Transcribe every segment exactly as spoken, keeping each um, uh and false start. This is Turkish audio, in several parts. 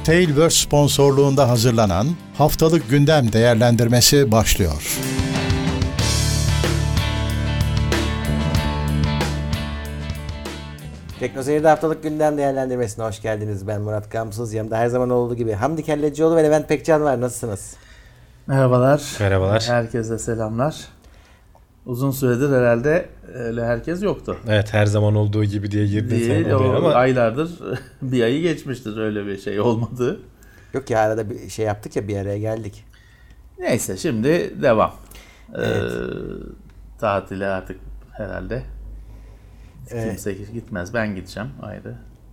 Tailverse sponsorluğunda hazırlanan Haftalık Gündem Değerlendirmesi başlıyor. Teknoseyir'de Haftalık Gündem Değerlendirmesi'ne hoş geldiniz. Ben Murat Gamsız. Yanımda her zaman olduğu gibi Hamdi Kellecioğlu ve Levent Pekcan var. Nasılsınız? Merhabalar. Merhabalar. Herkese selamlar. Uzun süredir herhalde öyle herkes yoktu. Evet, her zaman olduğu gibi diye girdin sen oraya ama. Aylardır bir ayı geçmiştir, öyle bir şey olmadı. Yok ya, arada bir şey yaptık ya, bir araya geldik. Neyse, şimdi devam. Evet. Ee, tatile artık herhalde Evet. kimse gitmez. Ben gideceğim ayrı.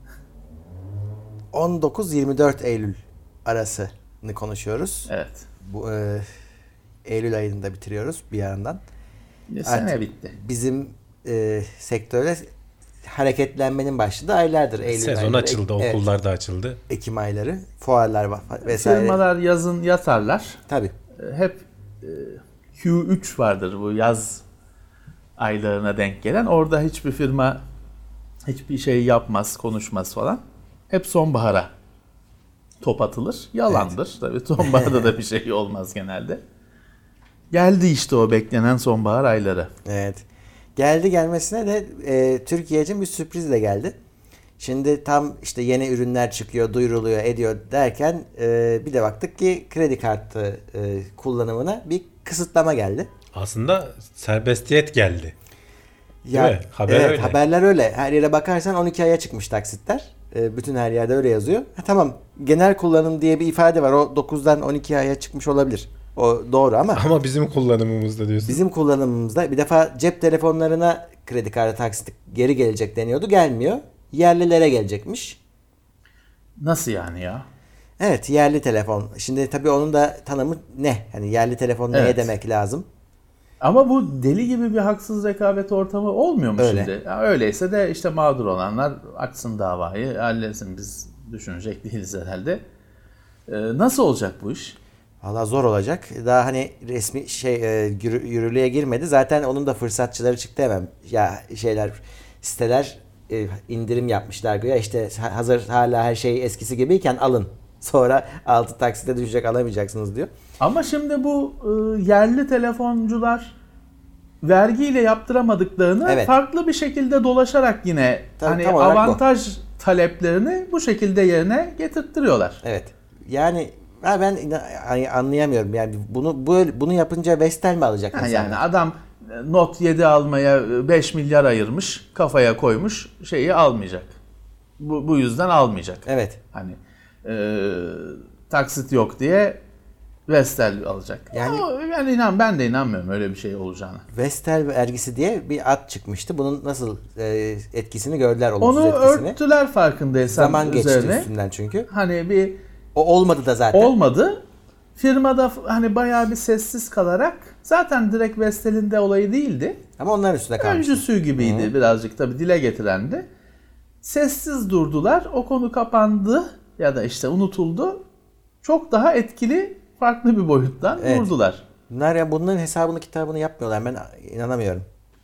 on dokuz yirmi dört Eylül arasını konuşuyoruz. Evet. Bu e, Eylül ayında bitiriyoruz bir yandan. Bir sene Artık bitti. Bizim e, sektörde hareketlenmenin başladığı aylardır. Eylül Sezon ayları, açıldı, evet, okullar da açıldı. Ekim ayları, fuarlar vesaire. Firmalar yazın yatarlar. Tabii. Hep e, Q üç vardır, bu yaz aylarına denk gelen. Orada hiçbir firma hiçbir şey yapmaz, konuşmaz falan. Hep sonbahara top atılır. Yalandır. Evet. Tabii sonbaharda da bir şey olmaz genelde. Geldi işte o beklenen sonbahar ayları. Evet. Geldi gelmesine de e, Türkiye için bir sürpriz de geldi. Şimdi tam işte yeni ürünler çıkıyor, duyuruluyor, ediyor derken e, bir de baktık ki kredi kartı e, kullanımına bir kısıtlama geldi. Aslında serbestiyet geldi. Ya, Değil mi? Haber evet, öyle. Haberler öyle. Her yere bakarsan on iki aya çıkmış taksitler. E, bütün her yerde öyle yazıyor. Ha, tamam, genel kullanım diye bir ifade var. O dokuzdan on iki aya çıkmış olabilir. O doğru ama Ama bizim kullanımımızda diyorsun. bizim kullanımımızda bir defa cep telefonlarına kredi kartı taksiti geri gelecek deniyordu. Gelmiyor. Yerlilere gelecekmiş. Nasıl yani ya? Evet, yerli telefon. Şimdi tabii onun da tanımı ne? Hani yerli telefon neye Evet. demek lazım? Ama bu deli gibi bir haksız rekabet ortamı olmuyor mu Öyle. şimdi? Ya öyleyse de işte mağdur olanlar açsın davayı, halletsin, biz düşünecek değiliz herhalde. Ee, nasıl olacak bu iş? Valla zor olacak. Daha hani resmi şey e, yürü- yürürlüğe girmedi. Zaten onun da fırsatçıları çıktı hemen. Ya şeyler, siteler e, indirim yapmışlar güya. İşte ha- hazır hala her şey eskisi gibiyken alın. Sonra altı taksite düşecek, alamayacaksınız diyor. Ama şimdi bu e, yerli telefoncular vergiyle yaptıramadıklarını Evet. farklı bir şekilde dolaşarak yine Tabii, hani tam olarak avantaj taleplerini bu şekilde yerine getirttiriyorlar. Evet. Yani ha ben ina- hani anlayamıyorum. Yani bunu böyle bunu yapınca Vestel mi alacak Ha, insanlar? yani adam e, Note yedi almaya e, beş milyar ayırmış, kafaya koymuş, şeyi almayacak. Bu, bu yüzden almayacak. Evet. Hani e, taksit yok diye Vestel alacak. Yani- Ama yani inan ben de inanmıyorum öyle bir şey olacağına. Vestel vergisi diye bir ad çıkmıştı. Bunun nasıl e, etkisini gördüler, olumsuz Onu etkisini. örttüler farkındaysan Zaman geçti üzerine. üstünden çünkü. Hani bir O olmadı da zaten. olmadı. Firmada f- hani bayağı bir sessiz kalarak, zaten direkt Vestel'in de olayı değildi. Ama onların üstüne kalmıştı. Öncüsü gibiydi birazcık, tabii dile getirendi. Sessiz durdular. O konu kapandı ya da işte unutuldu. Çok daha etkili farklı bir boyuttan Evet. vurdular. Bunlar ya bunların hesabını kitabını yapmıyorlar. Ben inanamıyorum.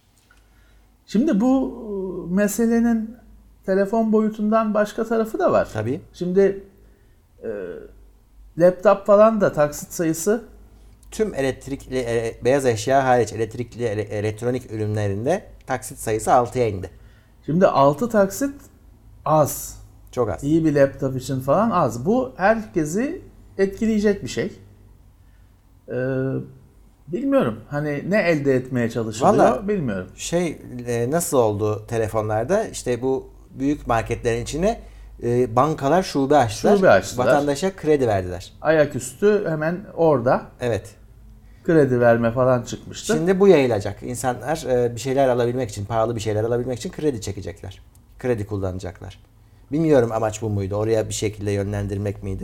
Şimdi bu e, meselenin telefon boyutundan başka tarafı da var. Tabii. Şimdi e, laptop falan da taksit sayısı Tüm elektrikli e, beyaz eşya hariç elektrikli ele- elektronik ürünlerinde taksit sayısı altıya indi. şimdi altı taksit az. Çok az. İyi bir laptop için falan az. Bu herkesi etkileyecek bir şey. Ee, bilmiyorum. Hani ne elde etmeye çalışılıyor Vallahi- bilmiyorum. Şey e, nasıl oldu telefonlarda? İşte bu büyük marketlerin içine e, bankalar şube açtılar. Şube açtılar. Vatandaşa kredi verdiler. Ayaküstü hemen orada Evet. kredi verme falan çıkmıştı. Şimdi bu yayılacak. İnsanlar e, bir şeyler alabilmek için, pahalı bir şeyler alabilmek için kredi çekecekler. Kredi kullanacaklar. Bilmiyorum amaç bu muydu? Oraya bir şekilde yönlendirmek miydi?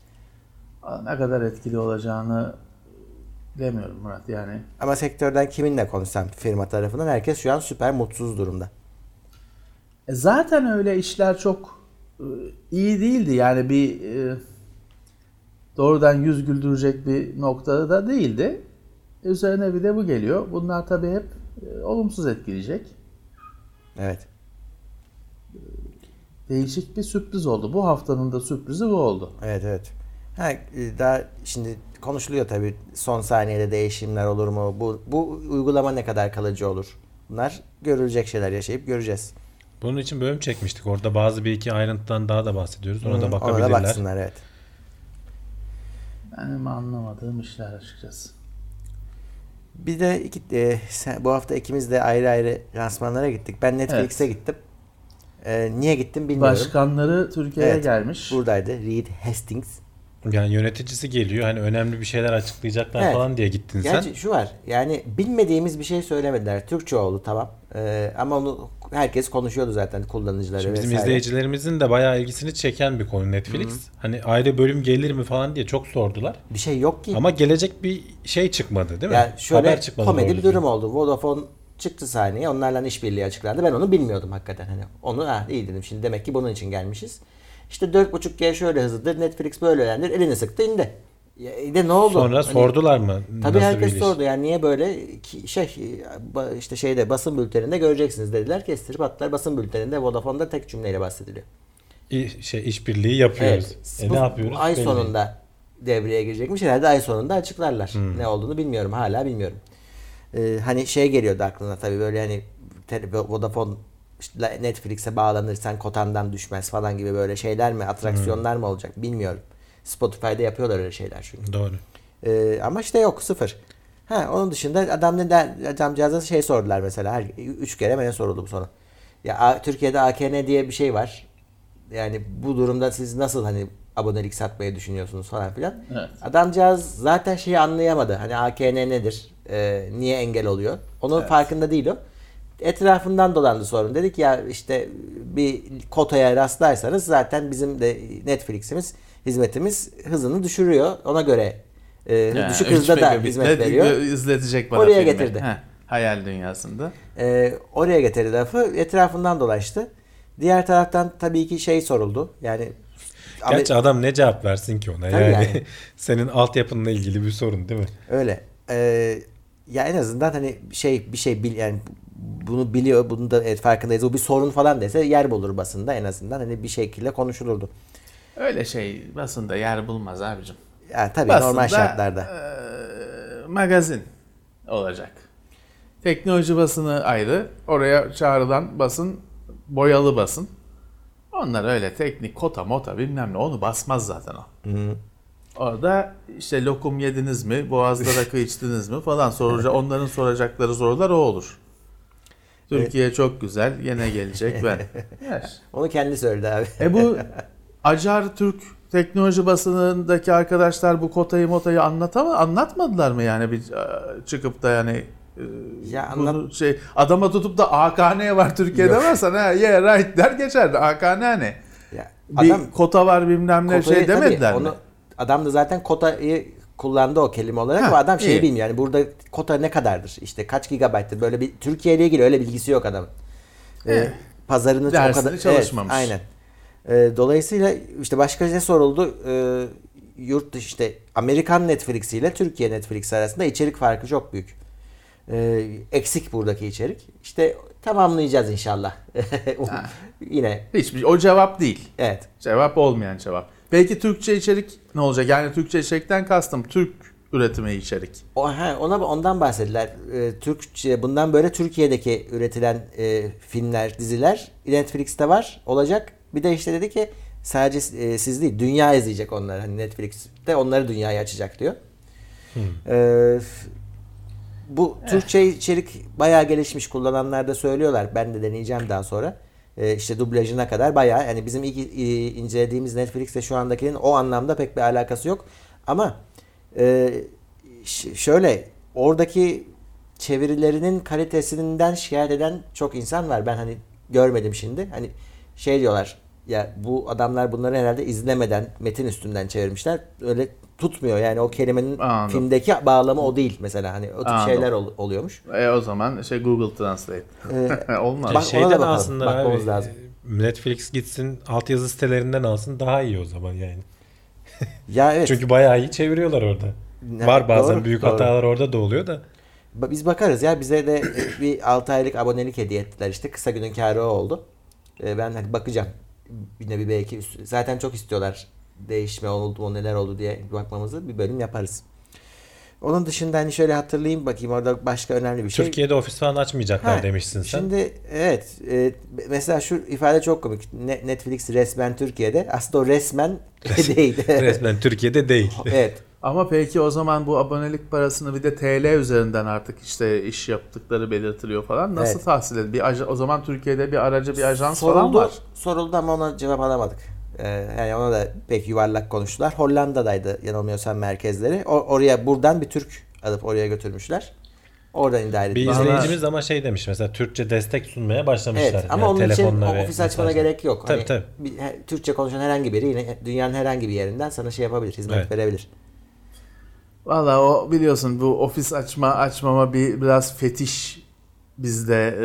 Ne kadar etkili olacağını bilemiyorum Murat yani. Ama sektörden kiminle konuşsam firma tarafından herkes şu an süper mutsuz durumda. E zaten öyle işler çok e, iyi değildi. Yani bir e, doğrudan yüz güldürecek bir noktada da değildi. Üzerine bir de bu geliyor. Bunlar tabii hep e, olumsuz etkileyecek. Evet. değişik bir sürpriz oldu. Bu haftanın da sürprizi bu oldu. Evet evet. Ha, daha şimdi konuşuluyor tabii son saniyede değişimler olur mu? Bu bu uygulama ne kadar kalıcı olur? Bunlar görülecek şeyler, yaşayıp göreceğiz. Bunun için bölüm çekmiştik. Orada bazı bir iki ayrıntıdan daha da bahsediyoruz. Ona Hı, da bakabilirler. Ona da baksınlar evet. Benim anlamadığım işler açıkçası. Bir de iki, e, sen, bu hafta ikimiz de ayrı ayrı lansmanlara gittik. Ben Netflix'e Evet. gittim. E, niye gittim bilmiyorum. Başkanları Türkiye'ye Evet, gelmiş. buradaydı. Reed Hastings. Yani yöneticisi geliyor. Hani önemli bir şeyler açıklayacaklar Evet. falan diye gittin sen. Gerçi şu var. Yani bilmediğimiz bir şey söylemediler. Türkçe oldu tamam. E, ama onu herkes konuşuyordu zaten, kullanıcıları Şimdi bizim vesaire. izleyicilerimizin de bayağı ilgisini çeken bir konu Netflix. Hı-hı. Hani ayrı bölüm gelir mi falan diye çok sordular. Bir şey yok ki. Ama gelecek bir şey çıkmadı değil mi? Yani şöyle Haber çıkmadı. komedi bir durum oldu. Vodafone çıktı sahneye. Onlarla işbirliği açıklandı. Ben onu bilmiyordum hakikaten. Hani onu ha, iyi dedim. Şimdi demek ki bunun için gelmişiz. İşte dört buçuk G şöyle hızlıdır. Netflix böyle öğrendir. Elini sıktı indi. Ya, de ne oldu? Sonra hani, sordular mı? Tabii Nasıl herkes bir sordu. Yani niye böyle ki, şey işte şeyde basın bülteninde göreceksiniz dediler. Kestirip attılar. Basın bülteninde Vodafone'da tek cümleyle bahsediliyor. İş, şey işbirliği yapıyoruz. Evet. E Bu ne yapıyoruz? Ay Belli. sonunda devreye girecekmiş. Herhalde ay sonunda açıklarlar. Hmm. Ne olduğunu bilmiyorum. Hala bilmiyorum. Ee, hani şey geliyordu aklına tabii böyle hani Vodafone işte Netflix'e bağlanırsan kotandan düşmez falan gibi böyle şeyler mi, atraksiyonlar hmm. mı olacak bilmiyorum. Spotify'da yapıyorlar öyle şeyler çünkü. Doğru. Ee, ama işte yok, sıfır. Ha, onun dışında adam ne der, adamcağıza şey sordular mesela. Her, üç kere mi ne soruldu bu sonra. Ya A, Türkiye'de A K N diye bir şey var. Yani bu durumda siz nasıl hani abonelik satmayı düşünüyorsunuz falan filan. Evet. Adamcağız zaten şeyi anlayamadı. Hani A K N nedir? Ee, niye engel oluyor? Onun evet. farkında değil o. Etrafından dolandı sorun. Dedik ya işte bir kotaya rastlarsanız zaten bizim de Netflix'imiz, hizmetimiz hızını düşürüyor. Ona göre e, yani, düşük hızda da hizmet veriyor. İzletecek bana oraya filmi. getirdi. Heh, hayal dünyasında. E, oraya getirdi lafı. Etrafından dolaştı. Diğer taraftan tabii ki şey soruldu. Yani gerçi adam ne cevap versin ki ona? Yani, yani senin altyapınla ilgili bir sorun değil mi? Öyle. Ee, ya en azından hani şey bir şey bil yani bunu biliyor, bunu da evet, farkındayız. O bir sorun falan dese yer bulur basında, en azından hani bir şekilde konuşulurdu. Öyle şey basında yer bulmaz abicim. Ya tabii basında, normal şartlarda. E, magazin olacak. Teknoloji basını ayrı. Oraya çağrılan basın boyalı basın. Onlar öyle teknik kota mota bilmem ne, onu basmaz zaten o. Hı-hı. Orada işte lokum yediniz mi, boğazda rakı içtiniz mi falan soracak. Onların soracakları sorular o olur. Türkiye evet. Çok güzel, yine gelecek ben. Yes. Onu kendi söyledi abi. E bu Acar Türk teknoloji basınındaki arkadaşlar bu kotayı motayı anlatama, anlatmadılar mı yani bir çıkıp da yani ya bunu anlat... şey adama tutup da A K N var Türkiye'de varsa ha yeah right der geçerdi. A K N ne? Ya, adam, bir kota var bilmem ne şey demediler tabii, mi? Onu, adam da zaten kotayı kullandı o kelime olarak ama adam şeyi iyi. bilmiyor. Yani burada kota ne kadardır? İşte kaç gigabayttır? Böyle bir Türkiye ile ilgili öyle bilgisi yok adamın. Ee, pazarını o kadar çalışmamış. Evet, aynen. Ee, dolayısıyla işte başka ne soruldu? Ee, yurt dışı işte Amerikan Netflix ile Türkiye Netflix arasında içerik farkı çok büyük. Ee, eksik buradaki içerik. İşte tamamlayacağız inşallah. Yine. Hiçbir o cevap değil. Evet. Cevap olmayan cevap. Peki Türkçe içerik ne olacak? Yani Türkçe içerikten kastım Türk üretimi içerik. O, he, ona ondan bahsettiler. Ee, Türkçe bundan böyle Türkiye'deki üretilen e, filmler, diziler Netflix'te var, olacak. Bir de işte dedi ki sadece e, siz değil, dünya izleyecek onları. Hani Netflix'te onları dünyaya açacak diyor. Hmm. Ee, bu eh. Türkçe içerik bayağı gelişmiş, kullananlar da söylüyorlar. Ben de deneyeceğim daha sonra. Ee, işte dublajına kadar bayağı, yani bizim ilk incelediğimiz Netflix'te şu andakinin o anlamda pek bir alakası yok. Ama e, ş- şöyle oradaki çevirilerinin kalitesinden şikayet eden çok insan var. Ben hani görmedim şimdi. Hani şey diyorlar ya, bu adamlar bunları herhalde izlemeden metin üstünden çevirmişler. Öyle tutmuyor yani, o kelimenin Anladım. filmdeki bağlamı o değil mesela, hani o tip Anladım. şeyler ol, oluyormuş. E o zaman şey Google Translate. Ee, Olmaz. Bak, şeyden alsınlar abi. Lazım. Netflix gitsin altyazı sitelerinden alsın, daha iyi o zaman yani. Ya evet. Çünkü bayağı iyi çeviriyorlar orada. Ne, Var bazen doğru, büyük doğru. hatalar orada da oluyor da. Biz bakarız ya, bize de bir altı aylık abonelik hediye ettiler işte, kısa günün kârı o oldu. Ben hani bakacağım. bir nevi belki üst- zaten çok istiyorlar değişme oldu mu neler oldu diye bakmamızı bir bölüm yaparız. Onun dışında hani şöyle hatırlayayım bakayım orada başka önemli bir şey. Türkiye'de ofis falan açmayacaklar Ha, demişsin sen. Şimdi evet e, mesela şu ifade çok komik. Ne- Netflix resmen Türkiye'de. Aslında o resmen değil. Resmen Türkiye'de değil. Evet. Ama peki o zaman bu abonelik parasını bir de T L üzerinden artık işte iş yaptıkları belirtiliyor falan. Nasıl Evet. tahsil edilir? Bir aja- o zaman Türkiye'de bir aracı bir ajans Soruldu, falan var. soruldu ama ona cevap alamadık. Ee, yani ona da pek yuvarlak konuştular. Hollanda'daydı yanılmıyorsam merkezleri. O, oraya buradan bir Türk alıp oraya götürmüşler. Oradan idare Bir etmişler. izleyicimiz ama şey demiş mesela Türkçe destek sunmaya başlamışlar. Evet ama Yani onun için telefonla ve ofis açmana mesajla. gerek yok. Tabii Hani tabii. bir- he- Türkçe konuşan herhangi biri yine dünyanın herhangi bir yerinden sana şey yapabilir, hizmet Evet. verebilir. Valla o biliyorsun bu ofis açma açmama bir biraz fetiş bizde e,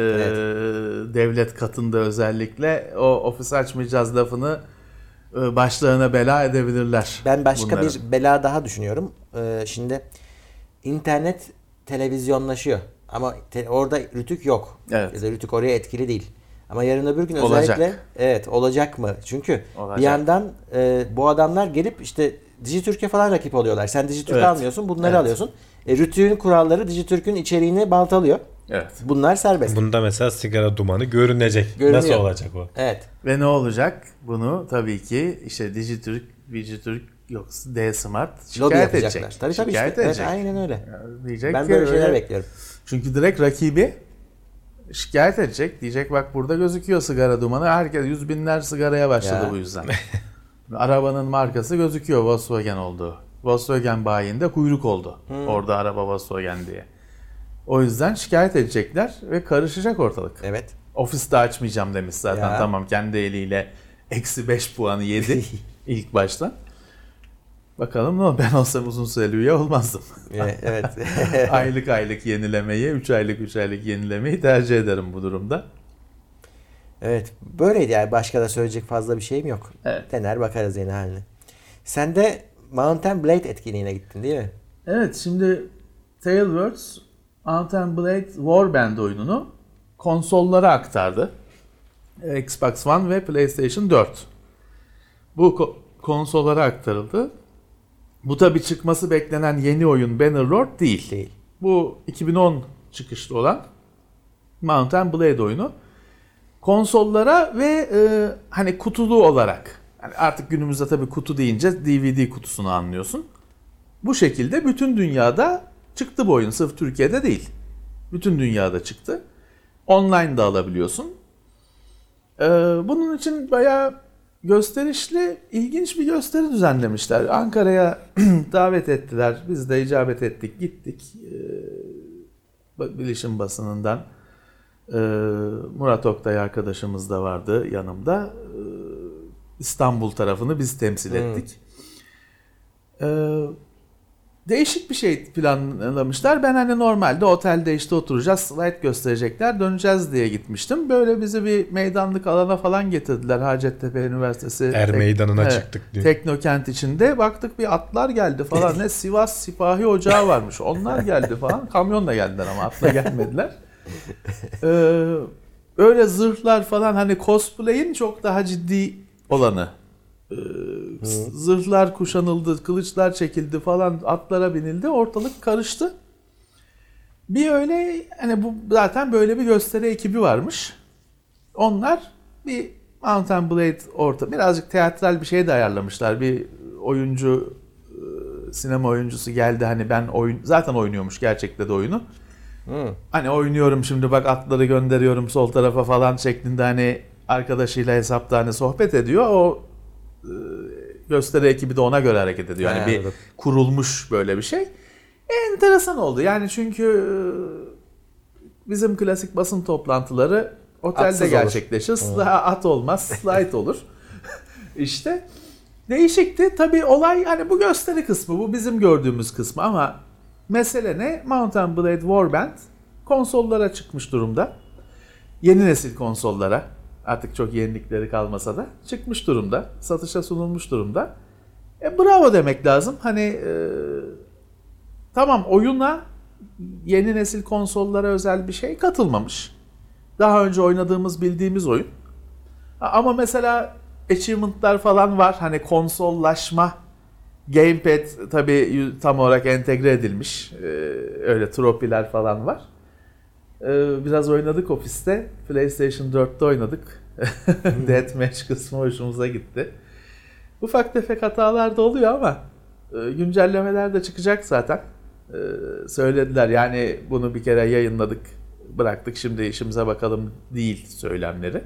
devlet katında özellikle o ofis açmayacağız lafını e, başlarına bela edebilirler. Ben başka bunların. bir bela daha düşünüyorum. Ee, şimdi internet televizyonlaşıyor. Ama te- orada rütük yok. Evet. Ya da rütük oraya etkili değil. Ama yarın öbür gün Olacak. özellikle evet olacak mı? Çünkü Olacak. bir yandan e, bu adamlar gelip işte Dijitürk'e falan rakip oluyorlar. Sen Dijitürk'ü Evet. almıyorsun, bunları Evet. alıyorsun. E, rütüğün kuralları Dijitürk'ün içeriğini baltalıyor. Evet. Bunlar serbest. Bunda mesela sigara dumanı görünecek. Görünüyor. Nasıl olacak o? Evet. Ve ne olacak? Bunu tabii ki işte Dijitürk, Dijitürk yok D-Smart Lobi şikayet yapacaklar. edecek. Tabii tabii şikayet işte. Evet, edecek. aynen öyle. Yani diyecek Ben ki böyle şeyler öyle- bekliyorum. Çünkü direkt rakibi şikayet edecek. Diyecek bak burada gözüküyor sigara dumanı. Herkes yüz binler sigaraya başladı Ya. bu yüzden. Arabanın markası gözüküyor Volkswagen olduğu. Volkswagen bayinde kuyruk oldu. Hmm. Orada araba Volkswagen diye. O yüzden şikayet edecekler ve karışacak ortalık. Evet. Ofiste açmayacağım demiş zaten. Ya. Tamam kendi eliyle eksi beş puanı yedi ilk başta. Bakalım ne olur. Ben olsam uzun süreli üye olmazdım. E, evet. aylık aylık yenilemeyi, üç aylık üç aylık yenilemeyi tercih ederim bu durumda. Evet. Böyleydi yani. Başka da söyleyecek fazla bir şeyim yok. Evet. Dener bakarız yeni haline. Sen de Mountain Blade etkinliğine gittin değil mi? Evet şimdi Tailwords Mountain Blade Warband oyununu konsollara aktardı. Xbox One ve PlayStation dört. Bu ko- konsollara aktarıldı. Bu tabi çıkması beklenen yeni oyun Bannerlord değil. Değil. Bu iki bin on çıkışlı olan Mountain Blade oyunu konsollara ve e, hani kutulu olarak yani artık günümüzde tabii kutu deyince D V D kutusunu anlıyorsun. Bu şekilde bütün dünyada çıktı bu oyun. Sırf Türkiye'de değil. Bütün dünyada çıktı. Online da alabiliyorsun. Ee, bunun için bayağı gösterişli, ilginç bir gösteri düzenlemişler. Ankara'ya davet ettiler. Biz de icabet ettik, gittik. Ee, bilişim basınından e, Murat Oktay arkadaşımız da vardı yanımda. Ee, İstanbul tarafını biz temsil ettik. Ee, Değişik bir şey planlamışlar. Ben hani normalde otelde işte oturacağız, slide gösterecekler, döneceğiz diye gitmiştim. Böyle bizi bir meydanlık alana falan getirdiler. Hacettepe Üniversitesi. Er Tek- meydanına Evet, çıktık dün. Teknokent içinde. Baktık bir atlar geldi falan. Ne Sivas Sipahi Ocağı varmış. Onlar geldi falan. Kamyonla geldiler ama atla gelmediler. Ee, öyle zırhlar falan hani cosplay'in çok daha ciddi olanı. Ee, zırhlar kuşanıldı, kılıçlar çekildi falan, atlara binildi, ortalık karıştı. Bir öyle hani bu zaten böyle bir gösteri ekibi varmış. Onlar bir Mountain Blade orta birazcık teatral bir şey de ayarlamışlar. Bir oyuncu e, sinema oyuncusu geldi hani ben oyun zaten oynuyormuş gerçekte de oyunu. Hmm. Hani oynuyorum şimdi bak atları gönderiyorum sol tarafa falan şeklinde hani arkadaşıyla hesapta hani sohbet ediyor. O gösteri ekibi de ona göre hareket ediyor. Yani Ha, bir anladım. kurulmuş böyle bir şey. Enteresan oldu. Yani çünkü bizim klasik basın toplantıları otelde Atsız olur. gerçekleşir. Daha at olmaz, slide olur. İşte değişikti. Tabii olay hani bu gösteri kısmı, bu bizim gördüğümüz kısmı ama mesele ne? Mountain Blade Warband konsollara çıkmış durumda. Yeni nesil konsollara. Artık çok yenilikleri kalmasa da çıkmış durumda. Satışa sunulmuş durumda. E, bravo demek lazım. Hani e, tamam oyuna yeni nesil konsollara özel bir şey katılmamış. Daha önce oynadığımız bildiğimiz oyun. Ama mesela achievement'lar falan var. Hani konsollaşma, gamepad tabii tam olarak entegre edilmiş. Ee, öyle tropiler falan var. Ee, biraz oynadık ofiste. PlayStation dörtte oynadık. Deathmatch kısmı hoşumuza gitti. Ufak tefek hatalar da oluyor ama e, güncellemeler de çıkacak zaten. E, söylediler yani bunu bir kere yayınladık, bıraktık, şimdi işimize bakalım değil söylemleri.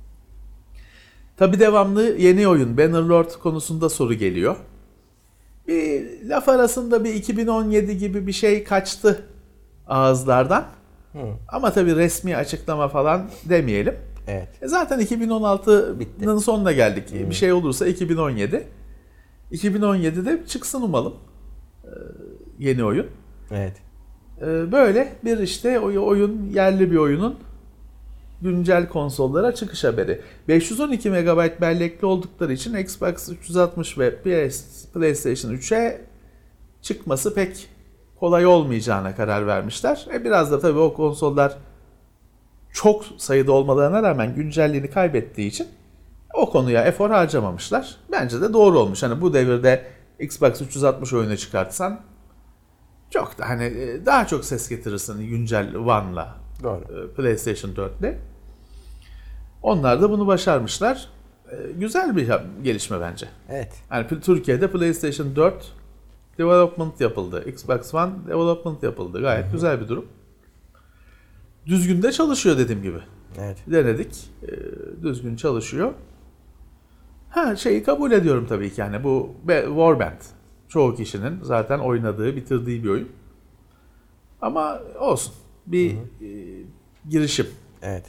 Tabii devamlı yeni oyun Bannerlord konusunda soru geliyor. Bir laf arasında bir iki bin on yedi gibi bir şey kaçtı ağızlardan. Hı. Ama tabii resmi açıklama falan demeyelim. Evet. E zaten iki bin on altının Bitti. sonuna geldik. Hmm. Bir şey olursa iki bin on yedi. iki bin on yedide çıksın umalım. Ee, yeni oyun. Evet. Ee, böyle bir işte oyun, yerli bir oyunun güncel konsollara çıkış haberi. beş yüz on iki megabayt bellekli oldukları için Xbox üç yüz altmış ve PlayStation üçe çıkması pek kolay olmayacağına karar vermişler. E biraz da tabii o konsollar çok sayıda olmalarına rağmen güncelliğini kaybettiği için o konuya efor harcamamışlar. Bence de doğru olmuş. Hani bu devirde Xbox üç yüz altmış oyunu çıkartsan çok da hani daha çok ses getirirsin güncel One'la, Doğru. PlayStation dörtle. Onlar da bunu başarmışlar. Güzel bir gelişme bence. Evet. Yani Türkiye'de PlayStation dört development yapıldı. Xbox One development yapıldı. Gayet Hı-hı. güzel bir durum. Düzgün de çalışıyor dediğim gibi. Evet. Denedik. E, düzgün çalışıyor. Ha şeyi kabul ediyorum tabii ki yani bu Warband. Çoğu kişinin zaten oynadığı, bitirdiği bir oyun. Ama olsun. Bir e, girişim. Evet.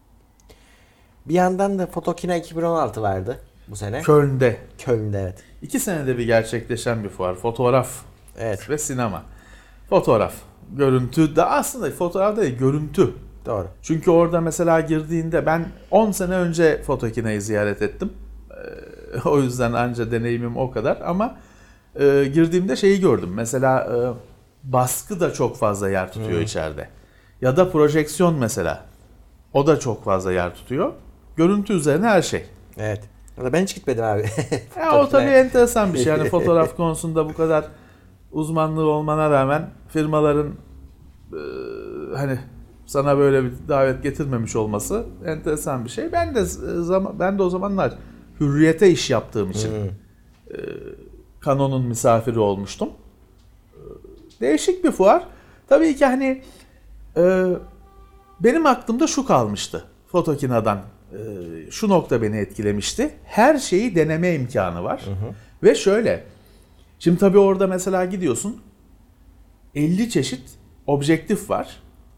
Bir yandan da Photokina iki bin on altı vardı bu sene. Köln'de. Köln'de evet. İki senede bir gerçekleşen bir fuar. Fotoğraf evet. ve sinema. Fotoğraf. Görüntü de aslında fotoğraf değil, görüntü. Doğru. Çünkü orada mesela girdiğinde ben on sene önce Fotokina'yı ziyaret ettim. Ee, o yüzden anca deneyimim o kadar ama e, girdiğimde şeyi gördüm. Mesela e, baskı da çok fazla yer tutuyor hmm. içeride. Ya da projeksiyon mesela. O da çok fazla yer tutuyor. Görüntü üzerine her şey. Evet. Ben hiç gitmedim abi. Ya o tabii enteresan bir şey. Yani fotoğraf konusunda bu kadar uzmanlığı olmana rağmen firmaların e, hani sana böyle bir davet getirmemiş olması enteresan bir şey. Ben de zaman ben de o zamanlar Hürriyet'e iş yaptığım için hmm. e, Canon'un misafiri olmuştum. E, değişik bir fuar. Tabii ki hani e, benim aklımda şu kalmıştı Fotokina'dan. E, şu nokta beni etkilemişti. Her şeyi deneme imkanı var. Hı hı. Ve şöyle. Şimdi tabii orada mesela gidiyorsun. elli çeşit objektif var.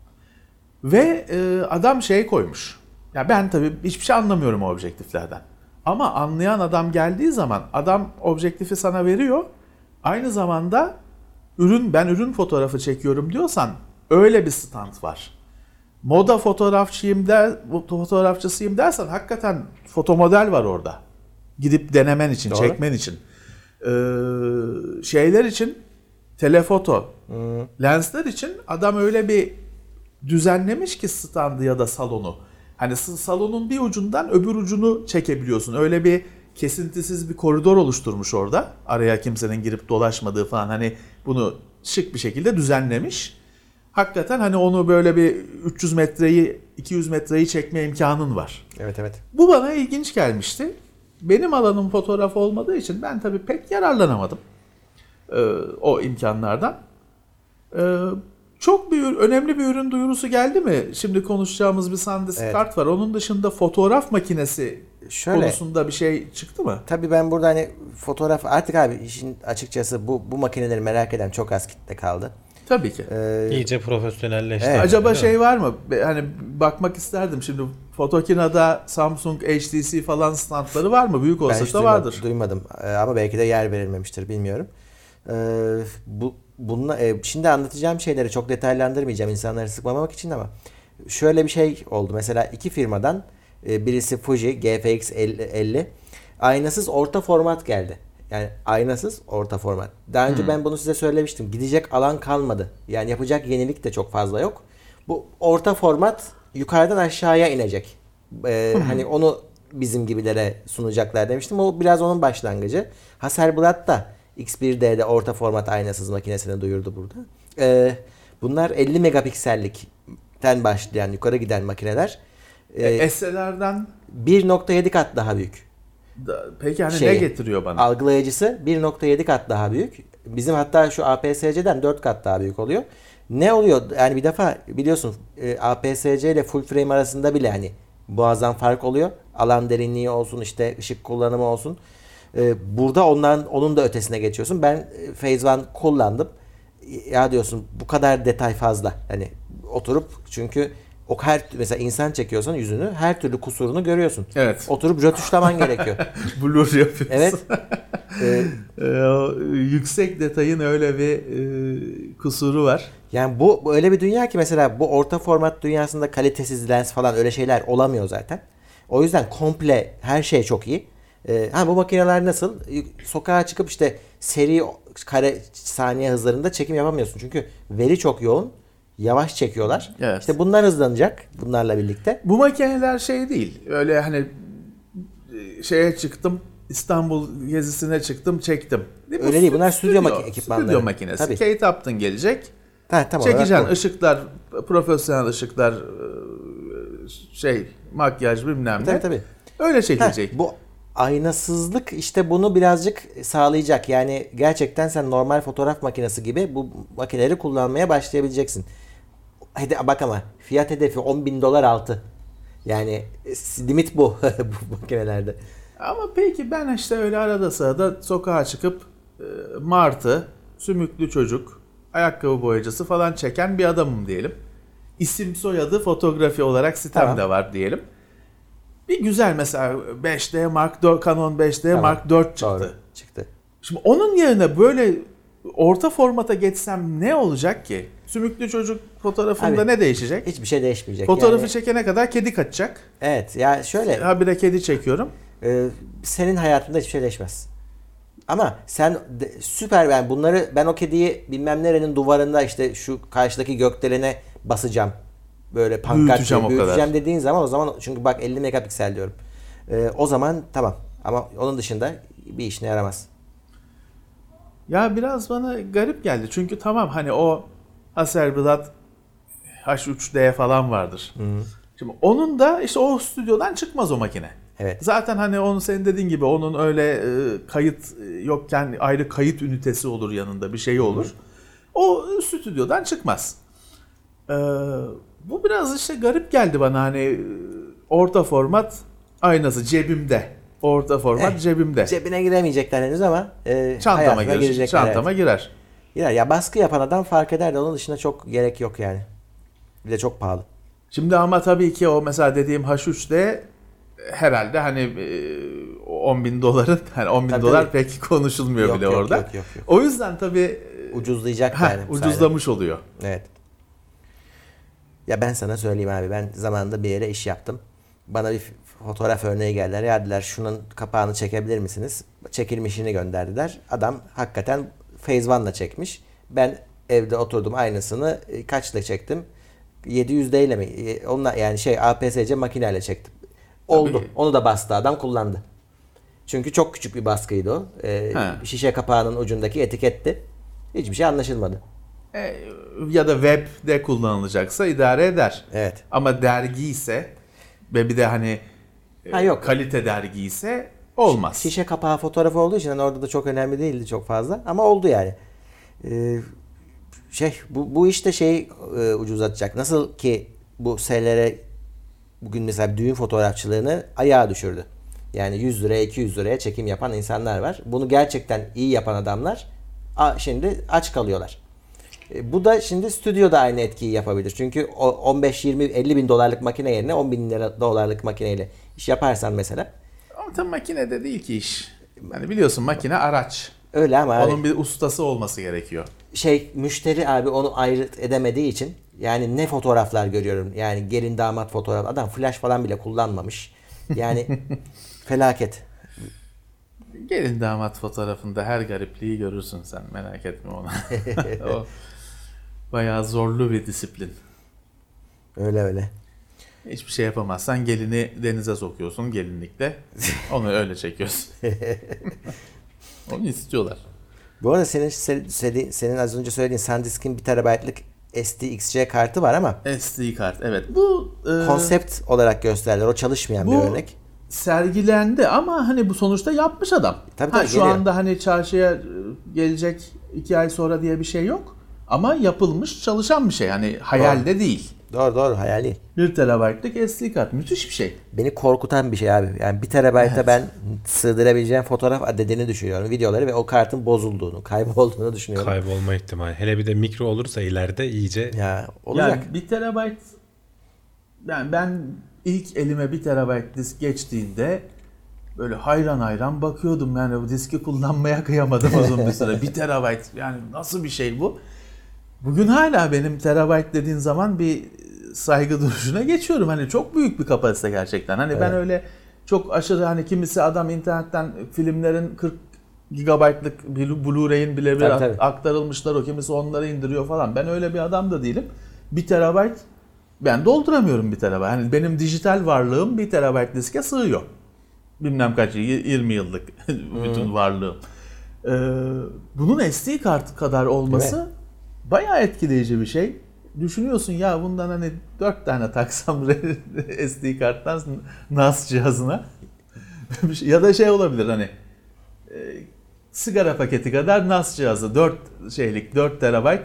Ve e, adam şey koymuş. Ya ben tabii hiçbir şey anlamıyorum o objektiflerden. Ama anlayan adam geldiği zaman adam objektifi sana veriyor. Aynı zamanda ürün ben ürün fotoğrafı çekiyorum diyorsan öyle bir stand var. Moda fotoğrafçıyım der, fotoğrafçısıyım dersen hakikaten fotomodel var orada. Gidip denemen için, Doğru. çekmen için. Ee, şeyler için telefoto, hmm. lensler için adam öyle bir düzenlemiş ki standı ya da salonu. Hani salonun bir ucundan öbür ucunu çekebiliyorsun. Öyle bir kesintisiz bir koridor oluşturmuş orada. Araya kimsenin girip dolaşmadığı falan. Hani bunu şık bir şekilde düzenlemiş. Hakikaten hani onu böyle bir üç yüz metreyi, iki yüz metreyi çekme imkanın var. Evet evet. Bu bana ilginç gelmişti. Benim alanım fotoğraf olmadığı için ben tabii pek yararlanamadım ee, o imkanlardan. Ee, çok bir önemli bir ürün duyurusu geldi mi? Şimdi konuşacağımız bir SanDisk evet. kart var. Onun dışında fotoğraf makinesi Şöyle, konusunda bir şey çıktı mı? Tabii ben burada hani fotoğraf artık abi işin açıkçası bu bu makineleri merak eden çok az kitle kaldı. Tabii ki. Ee, İyice profesyonelleşti. Evet. Acaba şey var mı? Hani bakmak isterdim. Şimdi Fotokina'da Samsung H T C falan standları var mı? Büyük olsa da vardır. Duymadım. Ee, ama belki de yer verilmemiştir. Bilmiyorum. Ee, bu bununla e, şimdi anlatacağım şeyleri çok detaylandırmayacağım insanları sıkmamak için ama şöyle bir şey oldu. Mesela iki firmadan e, birisi Fuji G F X elli aynasız orta format geldi. Yani aynasız orta format. Daha önce hmm. ben bunu size söylemiştim. Gidecek alan kalmadı. Yani yapacak yenilik de çok fazla yok. Bu orta format yukarıdan aşağıya inecek. Ee, hmm. Hani onu bizim gibilere sunacaklar demiştim. O biraz onun başlangıcı. Hasselblad da X bir D'de orta format aynasız makinesini duyurdu burada. Ee, bunlar elli megapiksellikten başlayan yukarı giden makineler. E, S L'lerden bir nokta yedi kat daha büyük. da, peki hani Şeyi, ne getiriyor bana? Algılayıcısı bir nokta yedi kat daha büyük. Bizim hatta şu A P S C'den dört kat daha büyük oluyor. Ne oluyor? Yani bir defa biliyorsun e, A P S C ile full frame arasında bile hani muazzam fark oluyor. Alan derinliği olsun, işte ışık kullanımı olsun. E, burada ondan onun da ötesine geçiyorsun. Ben e, Phase One kullandım. Ya diyorsun bu kadar detay fazla. Hani oturup çünkü o her mesela insan çekiyorsan yüzünü her türlü kusurunu görüyorsun. Evet. Oturup rötuşlaman gerekiyor. Blur yapıyorsun. Evet. Ee, Ee, o yüksek detayın öyle bir e, kusuru var. yani bu bu öyle bir dünya ki mesela bu orta format dünyasında kalitesiz lens falan öyle şeyler olamıyor zaten. O yüzden komple her şey çok iyi. Ee, ha bu makineler nasıl? Sokağa çıkıp işte seri kare saniye hızlarında çekim yapamıyorsun. Çünkü veri çok yoğun. Yavaş çekiyorlar. Evet. İşte bunlar hızlanacak bunlarla birlikte. Bu makineler şey değil. Öyle hani e, şeye çıktım, İstanbul gezisine çıktım, çektim. Değil mi? Öyle değil. Bunlar stüdyo maki- ekipmanları. Stüdyo makinesi. Tabii. Kate Upton gelecek. Ha, tam olarak Çekeceksin bu. ışıklar, profesyonel ışıklar, e, şey, makyaj bilmem ne. Tabii tabii. Öyle Ha, çekilecek. bu aynasızlık işte bunu birazcık sağlayacak. Yani gerçekten sen normal fotoğraf makinesi gibi bu makineleri kullanmaya başlayabileceksin. Hadi bak ama fiyat hedefi on bin dolar altı. Yani limit bu bu makinelerde. Ama peki ben işte öyle arada sırada sokağa çıkıp e, martı, sümüklü çocuk, ayakkabı boyacısı falan çeken bir adamım diyelim. İsim soyadı fotoğrafi olarak sitemde Tamam. var diyelim. Bir güzel mesela beş D Mark dört, Canon beş D Tamam. Mark dört çıktı. Doğru, çıktı. Şimdi onun yerine böyle orta formata geçsem ne olacak ki? Sümüklü çocuk fotoğrafında Abi, ne değişecek? Hiçbir şey değişmeyecek. Fotoğrafı yani, çekene kadar kedi kaçacak. evet ya şöyle Habire kedi çekiyorum. e, senin hayatında hiçbir şey değişmez. Ama sen de, süper ben bunları ben o kediyi bilmem nerenin duvarında işte şu karşıdaki gökdelene basacağım. Böyle pankart Büyüteceğim o büyüteceğim kadar. dediğin zaman o zaman çünkü bak elli megapiksel diyorum. E, o zaman tamam. Ama onun dışında bir işine yaramaz. Ya biraz bana garip geldi. Çünkü tamam hani o Hasselblad H üç D falan vardır. Şimdi onun da işte o stüdyodan çıkmaz o makine. Evet. Zaten hani onun senin dediğin gibi onun öyle e, kayıt e, yokken ayrı kayıt ünitesi olur yanında bir şey olur. O stüdyodan çıkmaz. Ee, bu biraz işte garip geldi bana hani e, orta format aynası cebimde. Orta format Eh, cebimde. Cebine giremeyecekler henüz ama e, Çantama hayatına girer. girecekler. Çantama evet. girer. Girer. Ya baskı yapan adam fark eder de onun dışında çok gerek yok yani. Bir de çok pahalı. Şimdi ama tabii ki o mesela dediğim H üç D herhalde hani e, on bin doların hani on bin Tabii, dolar tabii. pek konuşulmuyor Yok, bile yok, orada. yok, yok, yok. O yüzden tabii Ucuzlayacak heh, yani. bu ucuzlamış oluyor. sayede. Evet. Ya ben sana söyleyeyim abi ben zamanında bir yere iş yaptım. Bana bir fotoğraf örneği geldiler. Ya dediler şunun kapağını çekebilir misiniz? Çekilmişini gönderdiler. Adam hakikaten Phase One'la çekmiş. Ben evde oturdum aynısını e, kaçla çektim? yedi yüz D ile mi? E, Onunla yani şey A P S C makineyle çektim. Oldu. Tabii. Onu da bastı adam kullandı. Çünkü çok küçük bir baskıydı o. E, He. şişe kapağının ucundaki etiketti. Hiçbir şey anlaşılmadı. E, ya da webde kullanılacaksa idare eder. Evet. Ama dergi ise ve bir de hani e, Ha, yok. kalite dergi ise olmaz. Şişe kapağı fotoğrafı olduğu için hani orada da çok önemli değildi çok fazla ama oldu yani. Ee, şey bu bu işte şey e, ucuzlatacak. Nasıl ki bu sellere bugün mesela düğün fotoğrafçılığını ayağa düşürdü. Yani yüz liraya iki yüz liraya çekim yapan insanlar var. Bunu gerçekten iyi yapan adamlar a, şimdi aç kalıyorlar. E, bu da şimdi stüdyoda aynı etkiyi yapabilir. Çünkü o on beş yirmi elli bin dolarlık makine yerine on bin lira dolarlık makineyle iş yaparsan mesela Ama tabii makinede değil ki iş. Hani biliyorsun makine araç. öyle ama abi, Onun bir ustası olması gerekiyor. şey müşteri abi onu ayırt edemediği için yani ne fotoğraflar görüyorum. Yani gelin damat fotoğraf. Adam flash falan bile kullanmamış. Yani felaket. Gelin damat fotoğrafında her garipliği görürsün sen. Merak etme onu. O bayağı zorlu bir disiplin. Öyle öyle. Hiçbir şey yapamazsan gelini denize sokuyorsun gelinlikle. Onu öyle çekiyorsun. Onu istiyorlar. Bu arada senin, senin, senin az önce söylediğin SanDisk'in bir terabaytlık S D X C kartı var ama S D kart evet. Bu e, konsept olarak gösterdiler. O çalışmayan bu bir örnek. sergilendi ama hani bu sonuçta yapmış adam. Tabii, ha, tabii, şu geliyor. anda hani çarşıya gelecek iki ay sonra diye bir şey yok. Ama yapılmış, çalışan bir şey. Hani hayalde değil. Doğru doğru hayali. bir terabaytlık S D kart müthiş bir şey. Beni korkutan bir şey abi. Yani bir terabayta Evet. ben sığdırabileceğim fotoğraf adedini düşünüyorum. Videoları ve o kartın bozulduğunu, kaybolduğunu düşünüyorum. Kaybolma ihtimali. Hele bir de mikro olursa ileride iyice Ya olacak. Yani bir terabayt, yani ben ilk elime bir terabayt disk geçtiğinde böyle hayran hayran bakıyordum. Yani bu diski kullanmaya kıyamadım uzun bir süre. Bir terabayt yani nasıl bir şey bu? Bugün hala benim terabayt dediğin zaman bir saygı duruşuna geçiyorum. Hani çok büyük bir kapasite gerçekten. Hani ben Evet. öyle çok aşırı hani kimisi adam internetten filmlerin kırk gigabaytlık bir Blu-ray'in bile bir Tabii, tabii. aktarılmışlar o kimisi onları indiriyor falan. Ben öyle bir adam da değilim. Bir terabayt ben dolduramıyorum bir terabayt. Hani benim dijital varlığım bir terabayt diske sığıyor. Bilmem kaç yirmi yıllık bütün varlığım. Ee, bunun S D kartı kadar olması bayağı etkileyici bir şey. Düşünüyorsun ya bundan hani dört tane taksam S D karttan N A S cihazına ya da şey olabilir hani e, sigara paketi kadar N A S cihazı dört şeylik dört terabayt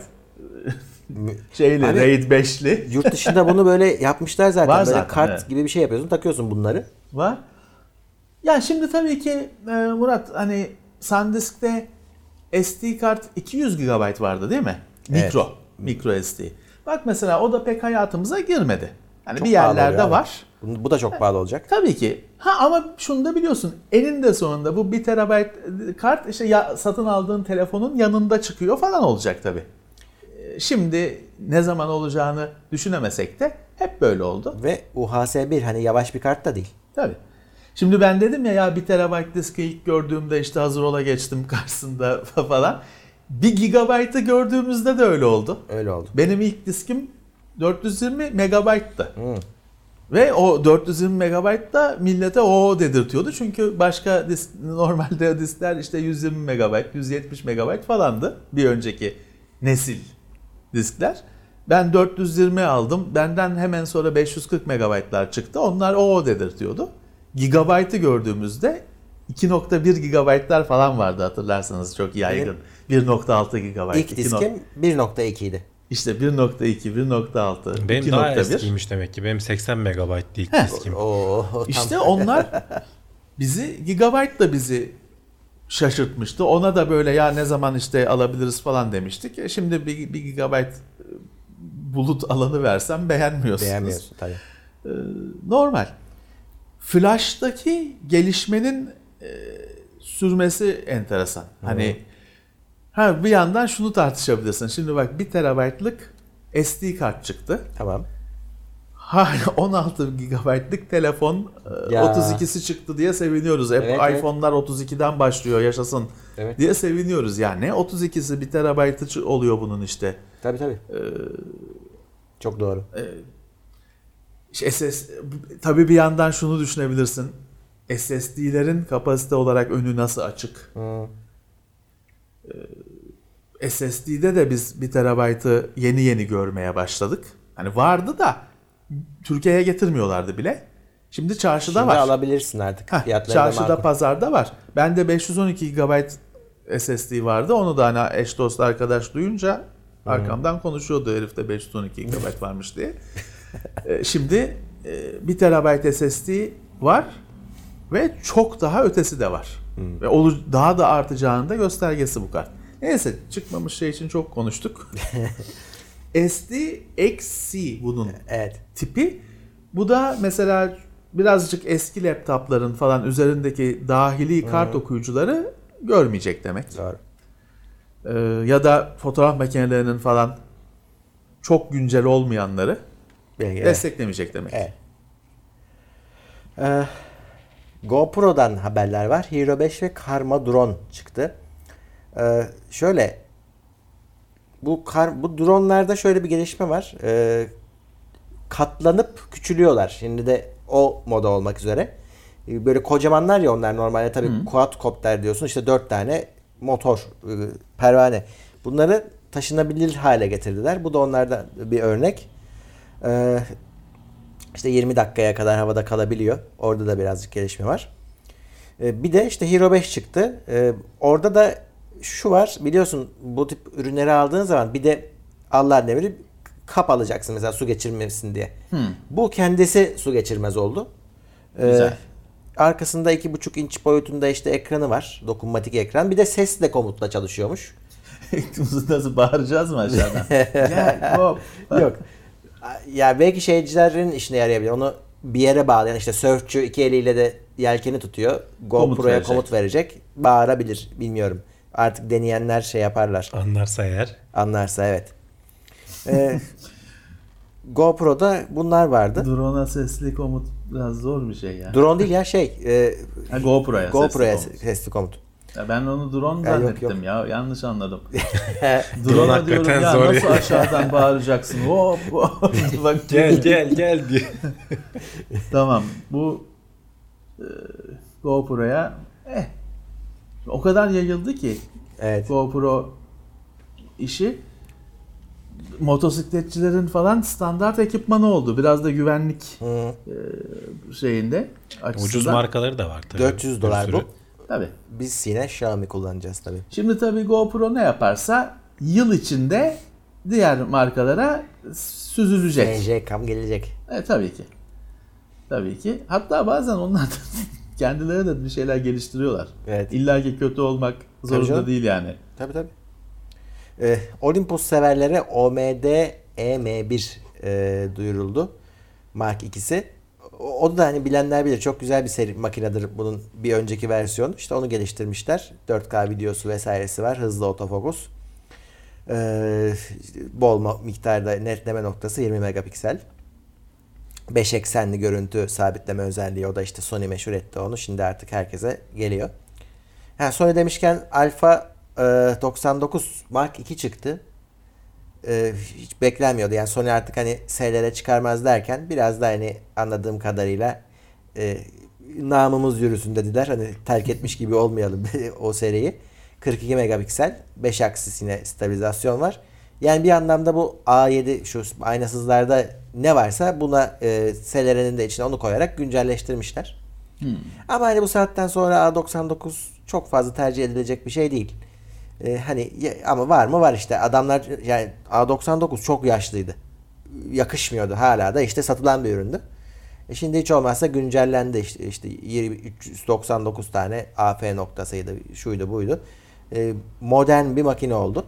şeyli Hani- RAID beşli Yurt dışında bunu böyle yapmışlar zaten. Var Böyle zaten, kart evet. gibi bir şey yapıyorsun, takıyorsun bunları. var. Ya şimdi tabii ki e, Murat hani SanDisk'te S D kart iki yüz gigabayt vardı değil mi? Mikro. Evet. Mikro S D. Bak mesela o da pek hayatımıza girmedi. Hani Çok bir pahalı yerlerde oluyor abi. var. Bu, bu da çok pahalı olacak. Tabii ki. Ha ama şunu da biliyorsun. Eninde sonunda bu bir terabayt kart işte ya, satın aldığın telefonun yanında çıkıyor falan olacak tabii. E, Şimdi ne zaman olacağını düşünemesek de hep böyle oldu. Ve U H S bir hani yavaş bir kart da değil. Tabii. Şimdi ben dedim ya ya bir terabayt diski ilk gördüğümde işte hazır ola geçtim karşısında falan. Bir gigabaytı gördüğümüzde de öyle oldu. Öyle oldu. Benim ilk diskim dört yüz yirmi megabayttı. Hı. Ve o dört yüz yirmi megabayt da millete o dedirtiyordu. Çünkü başka disk, normalde diskler işte yüz yirmi megabayt, yüz yetmiş megabayt falandı. Bir önceki nesil diskler. Ben dört yüz yirmi aldım. Benden hemen sonra beş yüz kırk megabaytlar çıktı. Onlar o dedirtiyordu. Gigabaytı gördüğümüzde iki nokta bir gigabaytlar falan vardı hatırlarsanız çok yaygın. bir nokta altı gigabayt. İlk diskim bir nokta iki idi. İşte bir nokta iki, bir nokta altı, benim daha iki nokta bir. eskiymiş demek ki. Benim seksen megabayt ilk Heh. diskim. Oo, tam- İşte onlar bizi Gigabyte da bizi şaşırtmıştı. Ona da böyle ya ne zaman işte alabiliriz falan demiştik. E şimdi bir, bir gigabyte bulut alanı versem beğenmiyorsunuz. Beğenmiyorsun tabii. Ee, normal. Flash'taki gelişmenin e, sürmesi enteresan. Hani ha bir yandan şunu tartışabilirsin. Şimdi bak bir terabaytlık S D kart çıktı. Tamam. Hala on altı gigabaytlık telefon e, Ya. otuz ikisi çıktı diye seviniyoruz. Hep Evet, evet. iPhone'lar otuz ikiden başlıyor yaşasın Evet. diye seviniyoruz. Ya ne otuz ikisi bir terabaytı oluyor bunun işte. Tabii tabii. Çok doğru. S S tabii bir yandan şunu düşünebilirsin. S S D'lerin kapasite olarak önü nasıl açık? Hı. S S D'de de biz bir terabaytı yeni yeni görmeye başladık. Hani vardı da Türkiye'ye getirmiyorlardı bile. Şimdi çarşıda Şimdi var. alabilirsin artık. Heh, Fiyatları da çarşıda makul. pazarda var. Bende beş yüz on iki gigabayt S S D vardı. Onu da hani eş dost arkadaş duyunca arkamdan konuşuyordu herifte beş yüz on iki gigabayt varmış diye. Ee, Şimdi e, bir terabayt S S D var ve çok daha ötesi de var. Ve olur, daha da artacağının da göstergesi bu kart. Neyse çıkmamış şey için çok konuştuk. S D X C bunun Evet. tipi. Bu da mesela birazcık eski laptopların falan üzerindeki dahili kart okuyucuları görmeyecek demek. Doğru. Ee, ya da fotoğraf makinelerinin falan çok güncel olmayanları Belki, evet. desteklemeyecek demek. Evet. Ee, GoPro'dan haberler var. Hero beş ve Karma drone çıktı. Ee, şöyle bu kar, bu dronlarda şöyle bir gelişme var. Ee, katlanıp küçülüyorlar. Şimdi de o moda olmak üzere. E, böyle kocamanlar ya onlar normalde tabii Hı. quadcopter diyorsun. İşte dört tane motor, e, pervane. Bunları taşınabilir hale getirdiler. Bu da onlardan bir örnek. E, işte yirmi dakikaya kadar havada kalabiliyor. Orada da birazcık gelişme var. E, bir de işte Hero beş çıktı. E, orada da şu var. Biliyorsun bu tip ürünleri aldığın zaman bir de Allah'ın emri kap alacaksın mesela su geçirmesin diye. Hmm. Bu kendisi su geçirmez oldu. Güzel. Ee, arkasında iki buçuk inç boyutunda işte ekranı var. Dokunmatik ekran. Bir de sesle komutla çalışıyormuş. Nasıl bağıracağız mı aşağıdan? Gel, hop. Yok. Ya belki şeycilerin işine yarayabilir. Onu bir yere bağlayan işte sörfçü iki eliyle de yelkeni tutuyor. GoPro'ya komut, komut verecek. Bağırabilir. Bilmiyorum. Artık deneyenler şey yaparlar. Anlarsa eğer. Anlarsa evet. Ee, GoPro'da bunlar vardı. Drone'a sesli komut biraz zor bir şey ya. Drone değil ya şey. E, ha, GoPro'ya, GoPro'ya sesli komut. Sesli komut. Ya ben onu drone ya zannettim yok, yok. ya. Yanlış anladım. Drone'a diyorum ya zor nasıl aşağıdan bağıracaksın? Hop hop. Bak, gel gel gel diye. Tamam. Bu e, GoPro'ya eh, o kadar yayıldı ki evet. GoPro işi motosikletçilerin falan standart ekipmanı oldu. Biraz da güvenlik e, şeyinde açısından. Ucuz markaları da var tabii. dört yüz dolar bu. Tabii. Biz yine Xiaomi kullanacağız tabii. Şimdi tabii GoPro ne yaparsa yıl içinde diğer markalara süzülecek. N J Cam gelecek. E tabii ki. Tabii ki. Hatta bazen onlar da kendileri de bir şeyler geliştiriyorlar. Evet. İlla ki kötü olmak zorunda değil yani. Tabii tabii. Ee, Olympus severlere O M D E M bir e, duyuruldu. Mark ikisi. O, o da hani bilenler bilir. Çok güzel bir seri makinedir bunun bir önceki versiyonu. İşte onu geliştirmişler. dört K videosu vesairesi var. Hızlı otofokus. Ee, bol miktarda netleme noktası yirmi megapiksel. beş eksenli görüntü sabitleme özelliği. O da işte Sony meşhur etti onu. Şimdi artık herkese geliyor. Ha, Sony demişken Alpha doksan dokuz Mark iki çıktı. Ee, hiç beklenmiyordu. Yani Sony artık hani S'lere çıkarmaz derken biraz da hani anladığım kadarıyla e, namımız yürüsün dediler. Hani terk etmiş gibi olmayalım o seriyi. kırk iki megapiksel beş aksis yine stabilizasyon var. Yani bir anlamda bu A yedi şu aynasızlarda ne varsa buna e, S'lerin de içine onu koyarak güncelleştirmişler. Hmm. Ama hani bu saatten sonra A doksan dokuz çok fazla tercih edilecek bir şey değil. Ee, hani ama var mı var işte adamlar yani A doksan dokuz çok yaşlıydı. Yakışmıyordu hala da işte satılan bir üründü. E şimdi hiç olmazsa güncellendi işte işte üç yüz doksan dokuz tane A F noktasıydı şuydu buydu. E, modern bir makine oldu.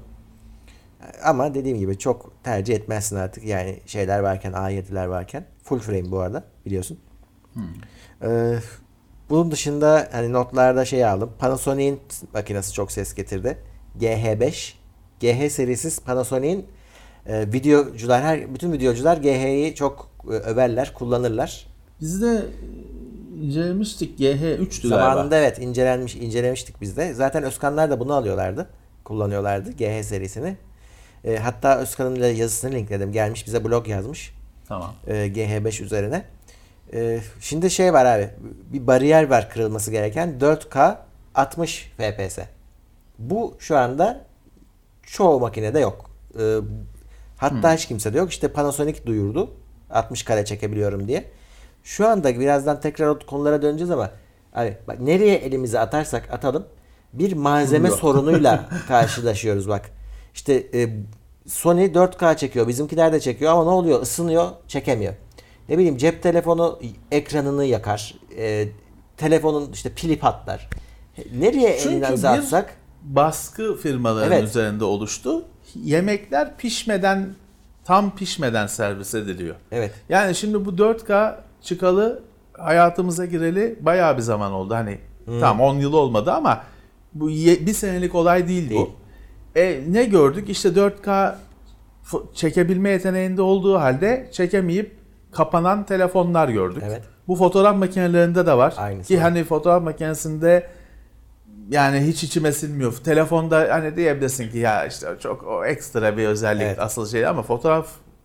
Ama dediğim gibi çok tercih etmezsin artık yani şeyler varken A yediler varken full frame bu arada biliyorsun. Hmm. Ee, bunun dışında hani notlarda şey aldım. Panasonic'in makinesi çok ses getirdi. G H beş. G H serisi Panasonic'in e, videocular her bütün videocular G H'yi çok e, överler, kullanırlar. Biz de incelemiştik. G H üç'tü galiba. Zamanında evet incelenmiş incelemiştik biz de. Zaten Özkanlar da bunu alıyorlardı. Kullanıyorlardı G H serisini. E, hatta Özkan'ın yazısını linkledim. Gelmiş bize blog yazmış. Tamam. E, G H beş üzerine. E, şimdi şey var abi. Bir bariyer var kırılması gereken. dört K altmış F P S. Bu şu anda çoğu makinede yok. Ee, hatta hmm. hiç kimsede yok. İşte Panasonic duyurdu. altmış kare çekebiliyorum diye. Şu anda birazdan tekrar o konulara döneceğiz ama hani bak nereye elimizi atarsak atalım bir malzeme Buyur. sorunuyla karşılaşıyoruz bak. İşte e, Sony dört K çekiyor. Bizimkiler de çekiyor ama ne oluyor? Isınıyor, çekemiyor. Ne bileyim cep telefonu ekranını yakar. E, telefonun işte pili patlar. Nereye elimizi atsak baskı firmaların evet. üzerinde oluştu. Yemekler pişmeden, tam pişmeden servis ediliyor. Evet. Yani şimdi bu dört K çıkalı hayatımıza gireli bayağı bir zaman oldu. Hani hmm. tam on yıl olmadı ama bu bir senelik olay değil, değil. bu. E, ne gördük? İşte dört K çekebilme yeteneğinde olduğu halde çekemeyip kapanan telefonlar gördük. Evet. Bu fotoğraf makinelerinde de var. Aynısı Ki var. hani fotoğraf makinesinde yani hiç içime sinmiyor. Telefonda hani diyebilirsin ki ya işte çok o ekstra bir özellik evet. asıl şey ama fotoğraf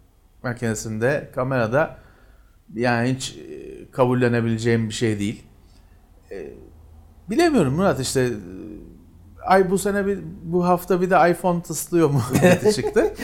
makinesinde kamerada yani hiç e, kabullenebileceğim bir şey değil. E, bilemiyorum Murat, işte ay bu sene bir, bu hafta bir de iPhone tıslıyor mu çıktı.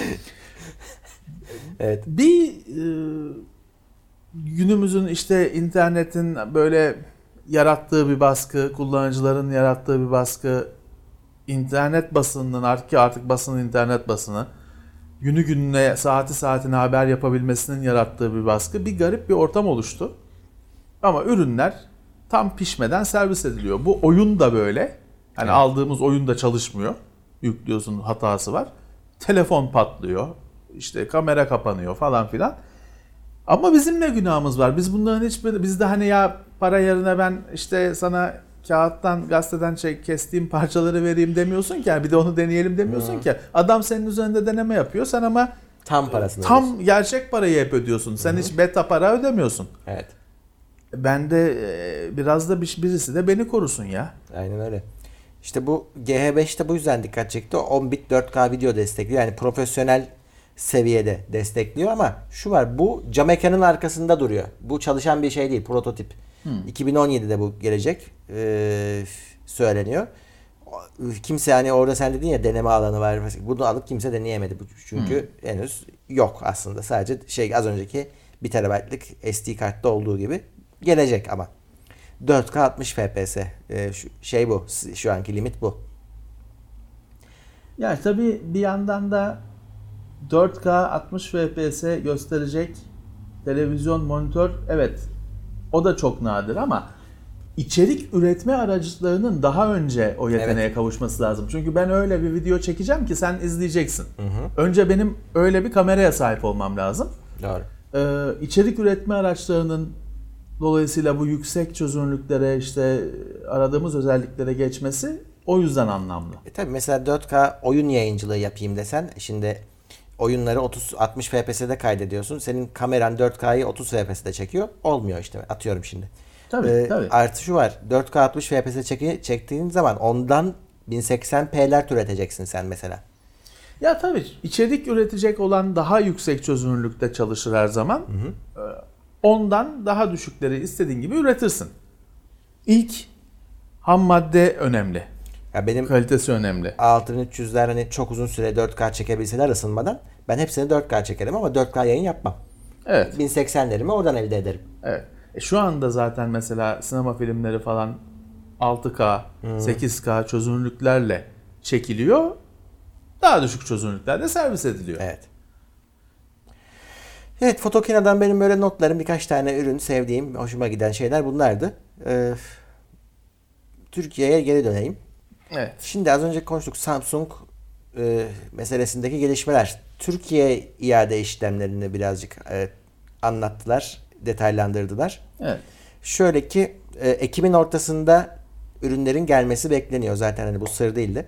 Evet. Bir e, günümüzün işte internetin böyle yarattığı bir baskı, kullanıcıların yarattığı bir baskı, internet basınının artık artık basının internet basını günü gününe, saati saatine haber yapabilmesinin yarattığı bir baskı, bir garip bir ortam oluştu. Ama ürünler tam pişmeden servis ediliyor. Bu oyun da böyle. Hani evet. Aldığımız oyun da çalışmıyor. Yüklüyorsun, hatası var. Telefon patlıyor. İşte kamera kapanıyor falan filan. Ama bizim ne günahımız var? Biz bunların hiçbir, biz de hani ya para yerine ben işte sana kağıttan, gazeteden şey, kestiğim parçaları vereyim demiyorsun ki. Yani bir de onu deneyelim demiyorsun hmm. ki. Adam senin üzerinde deneme yapıyor. Sen ama tam parasını tam ödüyorsun. Gerçek parayı hep ödüyorsun. Sen hmm. hiç beta para ödemiyorsun. Evet. Ben de biraz da birisi de beni korusun ya. Aynen öyle. İşte bu G H beşte bu yüzden dikkat çekti. on bit dört K video destekliyor. Yani profesyonel seviyede destekliyor ama şu var, bu cam ekranın arkasında duruyor. Bu çalışan bir şey değil, prototip. Hmm. iki bin on yedide bu gelecek ee, söyleniyor. Kimse hani orada sen dedin ya deneme alanı var. Bunu alıp kimse deneyemedi. Çünkü hmm. henüz yok aslında. Sadece şey az önceki bir terabaytlık S D kartta olduğu gibi gelecek ama. dört K altmış F P S. Ee, şu, şey bu. Şu anki limit bu. Yani tabii bir yandan da dört K altmış F P S gösterecek televizyon, monitör, evet o da çok nadir ama içerik üretme araçlarının daha önce o yeteneğe evet. kavuşması lazım. Çünkü ben öyle bir video çekeceğim ki sen izleyeceksin. Hı hı. Önce benim öyle bir kameraya sahip olmam lazım. Doğru. Ee, içerik üretme araçlarının dolayısıyla bu yüksek çözünürlüklere, işte aradığımız özelliklere geçmesi o yüzden anlamlı. E tabii mesela dört K oyun yayıncılığı yapayım desen, şimdi oyunları otuz altmış F P S'de kaydediyorsun. Senin kameran dört K'yı otuz F P S'de çekiyor. Olmuyor işte. Atıyorum şimdi. Tabii ee, tabii. Artı şu var. dört K altmış F P S çeki, çektiğin zaman ondan bin seksen P'ler üreteceksin sen mesela. Ya tabii içerik üretecek olan daha yüksek çözünürlükte çalışır her zaman. Hı hı. Ondan daha düşükleri istediğin gibi üretirsin. İlk ham madde önemli. Ya benim kalitesi önemli. altı bin üç yüzler hani çok uzun süre dört K çekebilseler ısınmadan, ben hepsini dört K çekerim ama dört K yayın yapmam. Evet. bin seksenlerimi oradan elde ederim. Evet. E şu anda zaten mesela sinema filmleri falan altı K, hmm. sekiz K çözünürlüklerle çekiliyor. Daha düşük çözünürlüklerde servis ediliyor. Evet. Evet, Fotokina'dan benim böyle notlarım, birkaç tane ürün sevdiğim, hoşuma giden şeyler bunlardı. Ee, Türkiye'ye geri döneyim. Evet. Şimdi az önce konuştuk Samsung e, meselesindeki gelişmeler. Türkiye iade işlemlerini birazcık e, anlattılar, detaylandırdılar. Evet. Şöyle ki e, Ekim'in ortasında ürünlerin gelmesi bekleniyor. Zaten hani bu sır değildi.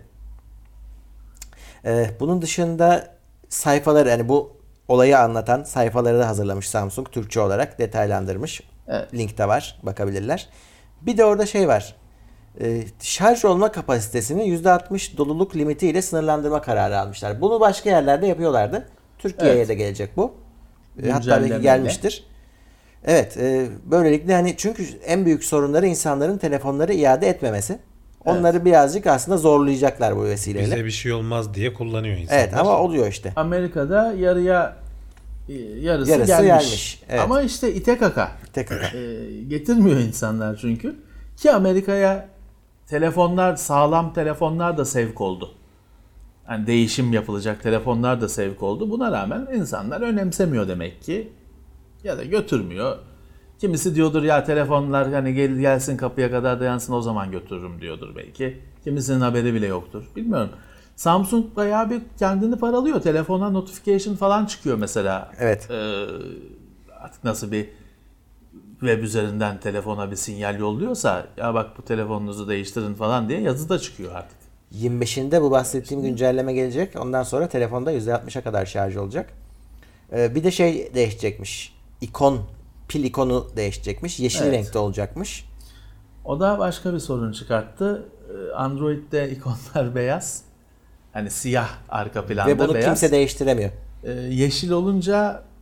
E, bunun dışında sayfaları, yani bu olayı anlatan sayfaları da hazırlamış Samsung, Türkçe olarak detaylandırmış. Evet. Linkte var, bakabilirler. Bir de orada şey var. E, şarj olma kapasitesini yüzde altmış doluluk limitiyle sınırlandırma kararı almışlar. Bunu başka yerlerde yapıyorlardı. Türkiye'ye evet. de gelecek bu. E, hatta belki gelmiştir. Evet, e, böylelikle hani çünkü en büyük sorunları insanların telefonları iade etmemesi. Onları evet. birazcık aslında zorlayacaklar bu vesileyle. Bize bir şey olmaz diye kullanıyor insanlar. Evet, ama oluyor işte. Amerika'da yarıya yarısı, yarısı gelmiş. gelmiş. Evet. Ama işte ite kaka. İte kaka. E, getirmiyor insanlar çünkü. Ki Amerika'ya telefonlar, sağlam telefonlar da sevk oldu. Yani değişim yapılacak telefonlar da sevk oldu. Buna rağmen insanlar önemsemiyor demek ki. Ya da götürmüyor. Kimisi diyordur ya telefonlar hani gel, gelsin kapıya kadar dayansın, o zaman götürürüm diyordur belki. Kimisinin haberi bile yoktur. Bilmiyorum. Samsung bayağı bir kendini paralıyor. Telefona notification falan çıkıyor mesela. Evet. Ee, artık nasıl bir web üzerinden telefona bir sinyal yolluyorsa, ya bak bu telefonunuzu değiştirin falan diye yazı da çıkıyor artık. yirmi beşinde bu bahsettiğim güncelleme gelecek. Ondan sonra telefonda yüzde altmışa kadar şarj olacak. Ee, bir de şey değişecekmiş. İkon, pil ikonu değişecekmiş. Yeşil evet. renkte olacakmış. O da başka bir sorun çıkarttı. Android'de ikonlar beyaz. Hani siyah arka planda beyaz. Ve bunu beyaz. Kimse değiştiremiyor. Ee, yeşil olunca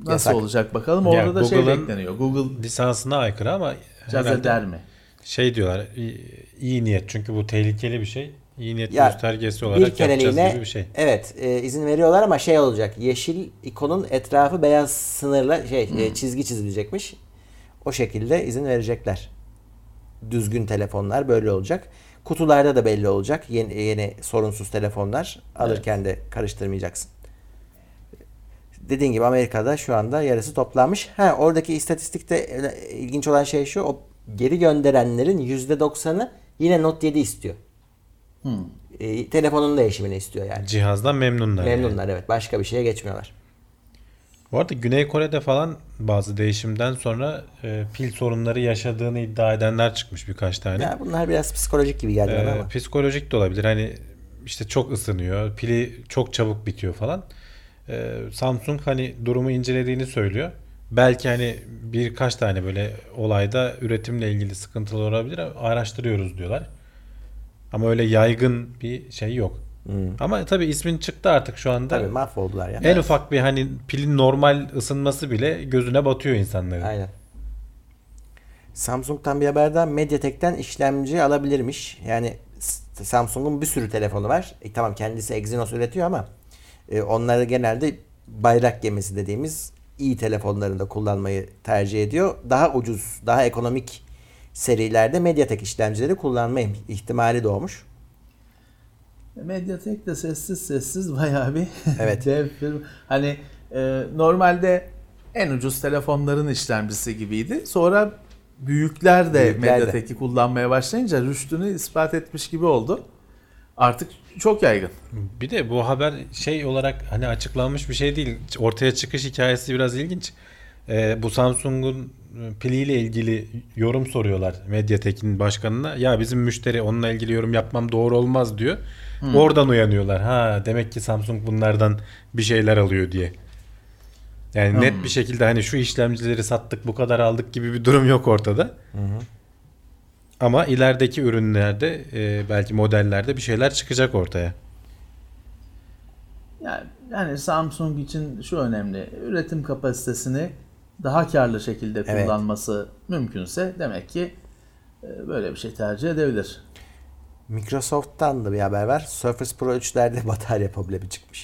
Nasıl yasak. olacak bakalım. Orada Ya da şey Google'ın bekleniyor. Google lisansına aykırı ama caz herhalde eder mi? şey diyorlar, iyi, iyi niyet, çünkü bu tehlikeli bir şey. İyi niyet Ya, göstergesi bir olarak yapacağız kereliğine gibi bir şey. evet e, izin veriyorlar ama şey olacak. Yeşil ikonun etrafı beyaz sınırla şey e, çizgi çizilecekmiş. O şekilde izin verecekler. Düzgün telefonlar böyle olacak. Kutularda da belli olacak. Yeni, yeni sorunsuz telefonlar alırken de karıştırmayacaksın. Dediğin gibi Amerika'da şu anda yarısı toplanmış. Ha, oradaki istatistikte e, ilginç olan şey şu. O geri gönderenlerin yüzde doksanı yine Note yedi istiyor. E, telefonun değişimini istiyor yani. Cihazdan memnunlar. yani. Memnunlar evet. Başka bir şeye geçmiyorlar. Bu arada Güney Kore'de falan bazı değişimden sonra e, pil sorunları yaşadığını iddia edenler çıkmış birkaç tane. Ya bunlar biraz psikolojik gibi geldi bana Ee, ama. psikolojik de olabilir. Hani işte çok ısınıyor, pili çok çabuk bitiyor falan. Ee, Samsung hani durumu incelediğini söylüyor. Belki hani birkaç tane böyle olayda üretimle ilgili sıkıntılar olabilir. Araştırıyoruz diyorlar. Ama öyle yaygın bir şey yok. Ama tabii ismin çıktı artık şu anda. Tabii mahvoldular ya. En ufak bir hani pilin normal ısınması bile gözüne batıyor insanların. Aynen. Samsung'tan bir haberden MediaTek'ten işlemci alabilirmiş. Yani S- Samsung'un bir sürü telefonu var. E, tamam kendisi Exynos üretiyor ama e, onları genelde bayrak gemisi dediğimiz iyi telefonlarında kullanmayı tercih ediyor. Daha ucuz, daha ekonomik serilerde MediaTek işlemcileri kullanma ihtimali doğmuş. Mediatek de sessiz sessiz bayağı bir Evet. dev firma. Hani e, normalde en ucuz telefonların işlemcisi gibiydi. Sonra büyükler de Büyükler de. Mediatek'i kullanmaya başlayınca rüştünü ispat etmiş gibi oldu. Artık çok yaygın. Bir de bu haber şey olarak hani açıklanmış bir şey değil. Ortaya çıkış hikayesi biraz ilginç. Ee, bu Samsung'un piliyle ilgili yorum soruyorlar MediaTek'in başkanına. Ya bizim müşteri onunla ilgili yorum yapmam doğru olmaz diyor. Hmm. Oradan uyanıyorlar. Ha demek ki Samsung bunlardan bir şeyler alıyor diye. Yani hmm. net bir şekilde hani şu işlemcileri sattık bu kadar aldık gibi bir durum yok ortada. Hı hı. Ama ilerideki ürünlerde e, belki modellerde bir şeyler çıkacak ortaya. Yani, yani Samsung için şu önemli. Üretim kapasitesini daha karlı şekilde kullanması evet. mümkünse demek ki e, böyle bir şey tercih edebilir. Microsoft'tan da bir haber var. Surface Pro üçlerde batarya problemi çıkmış.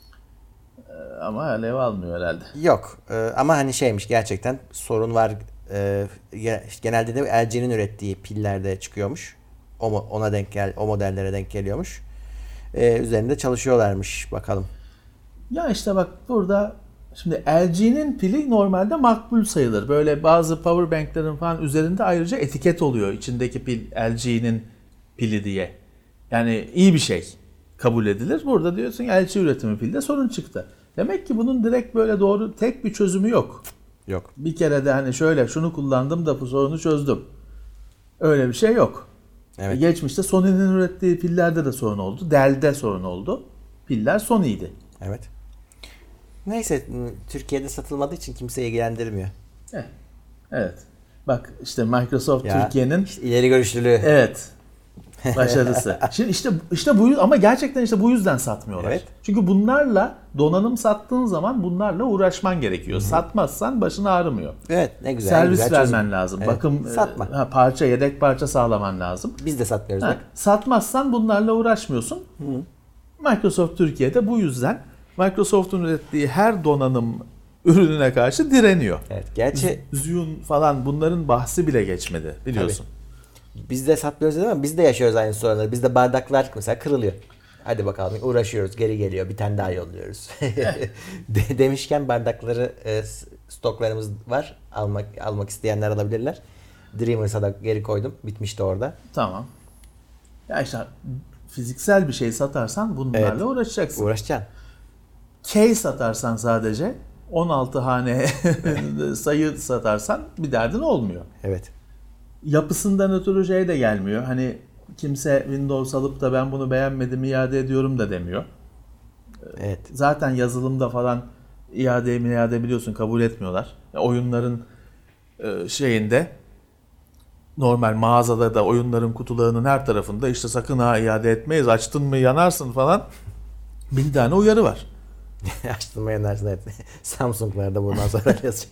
E, ama alev almıyor herhalde. Yok. E, ama hani şeymiş gerçekten sorun var. E, genelde de L G'nin ürettiği pillerde çıkıyormuş. O ona denk gel, o modellere denk geliyormuş. E, üzerinde çalışıyorlarmış bakalım. Ya işte bak burada şimdi L G'nin pili normalde makbul sayılır. Böyle bazı powerbank'lerin falan üzerinde ayrıca etiket oluyor. İçindeki pil L G'nin pili diye. Yani iyi bir şey kabul edilir. Burada diyorsun L G üretimi pilde sorun çıktı. Demek ki bunun direkt böyle doğru tek bir çözümü yok. Yok. Bir kere de hani şöyle şunu kullandım da bu sorunu çözdüm. Öyle bir şey yok. Evet. Geçmişte Sony'nin ürettiği pillerde de sorun oldu. Dell'de sorun oldu. Piller Sony'ydi. Evet. Neyse Türkiye'de satılmadığı için kimse ilgilendirmiyor. Eh, evet. Bak işte Microsoft ya, Türkiye'nin işte ileri görüşlülüğü. Evet. Başarısı. Şimdi işte işte bu ama gerçekten işte bu yüzden satmıyorlar. Evet. Çünkü bunlarla donanım sattığın zaman bunlarla uğraşman gerekiyor. Hı-hı. Satmazsan başın ağrımıyor. Evet, ne güzel. Servis güzel vermen çözüm. lazım. Evet. Bakım Satma. Ha, parça, yedek parça sağlaman lazım. Biz de satmıyoruz ha, bak. Satmazsan bunlarla uğraşmıyorsun. Hı-hı. Microsoft Türkiye'de bu yüzden Microsoft'un ürettiği her donanım ürününe karşı direniyor. Evet, gerçi Zhone falan bunların bahsi bile geçmedi biliyorsun. Tabii. Biz de satmıyoruz ama biz de yaşıyoruz aynı sorunları. Bizde bardaklar mesela kırılıyor. Hadi bakalım uğraşıyoruz, geri geliyor, bir tane daha yolluyoruz. de, demişken bardakları e, stoklarımız var. Almak almak isteyenler alabilirler. Dreamers'a da geri koydum. Bitmişti orada. Tamam. Ya işte fiziksel bir şey satarsan bunlarla evet, uğraşacaksın. Uğraşacaksın. Key satarsan sadece on altı hane sayı satarsan bir derdin olmuyor. Evet. Yapısından ötürü şey de gelmiyor. Hani kimse Windows alıp da ben bunu beğenmedim iade ediyorum da demiyor. Evet. Zaten yazılımda falan iade iade biliyorsun kabul etmiyorlar. Oyunların şeyinde normal mağazada da oyunların kutularının her tarafında işte sakın ha iade etmeyiz açtın mı yanarsın falan bin tane uyarı var. Açtırmayanlar evet. Samsung'larda bundan sonra yazacak.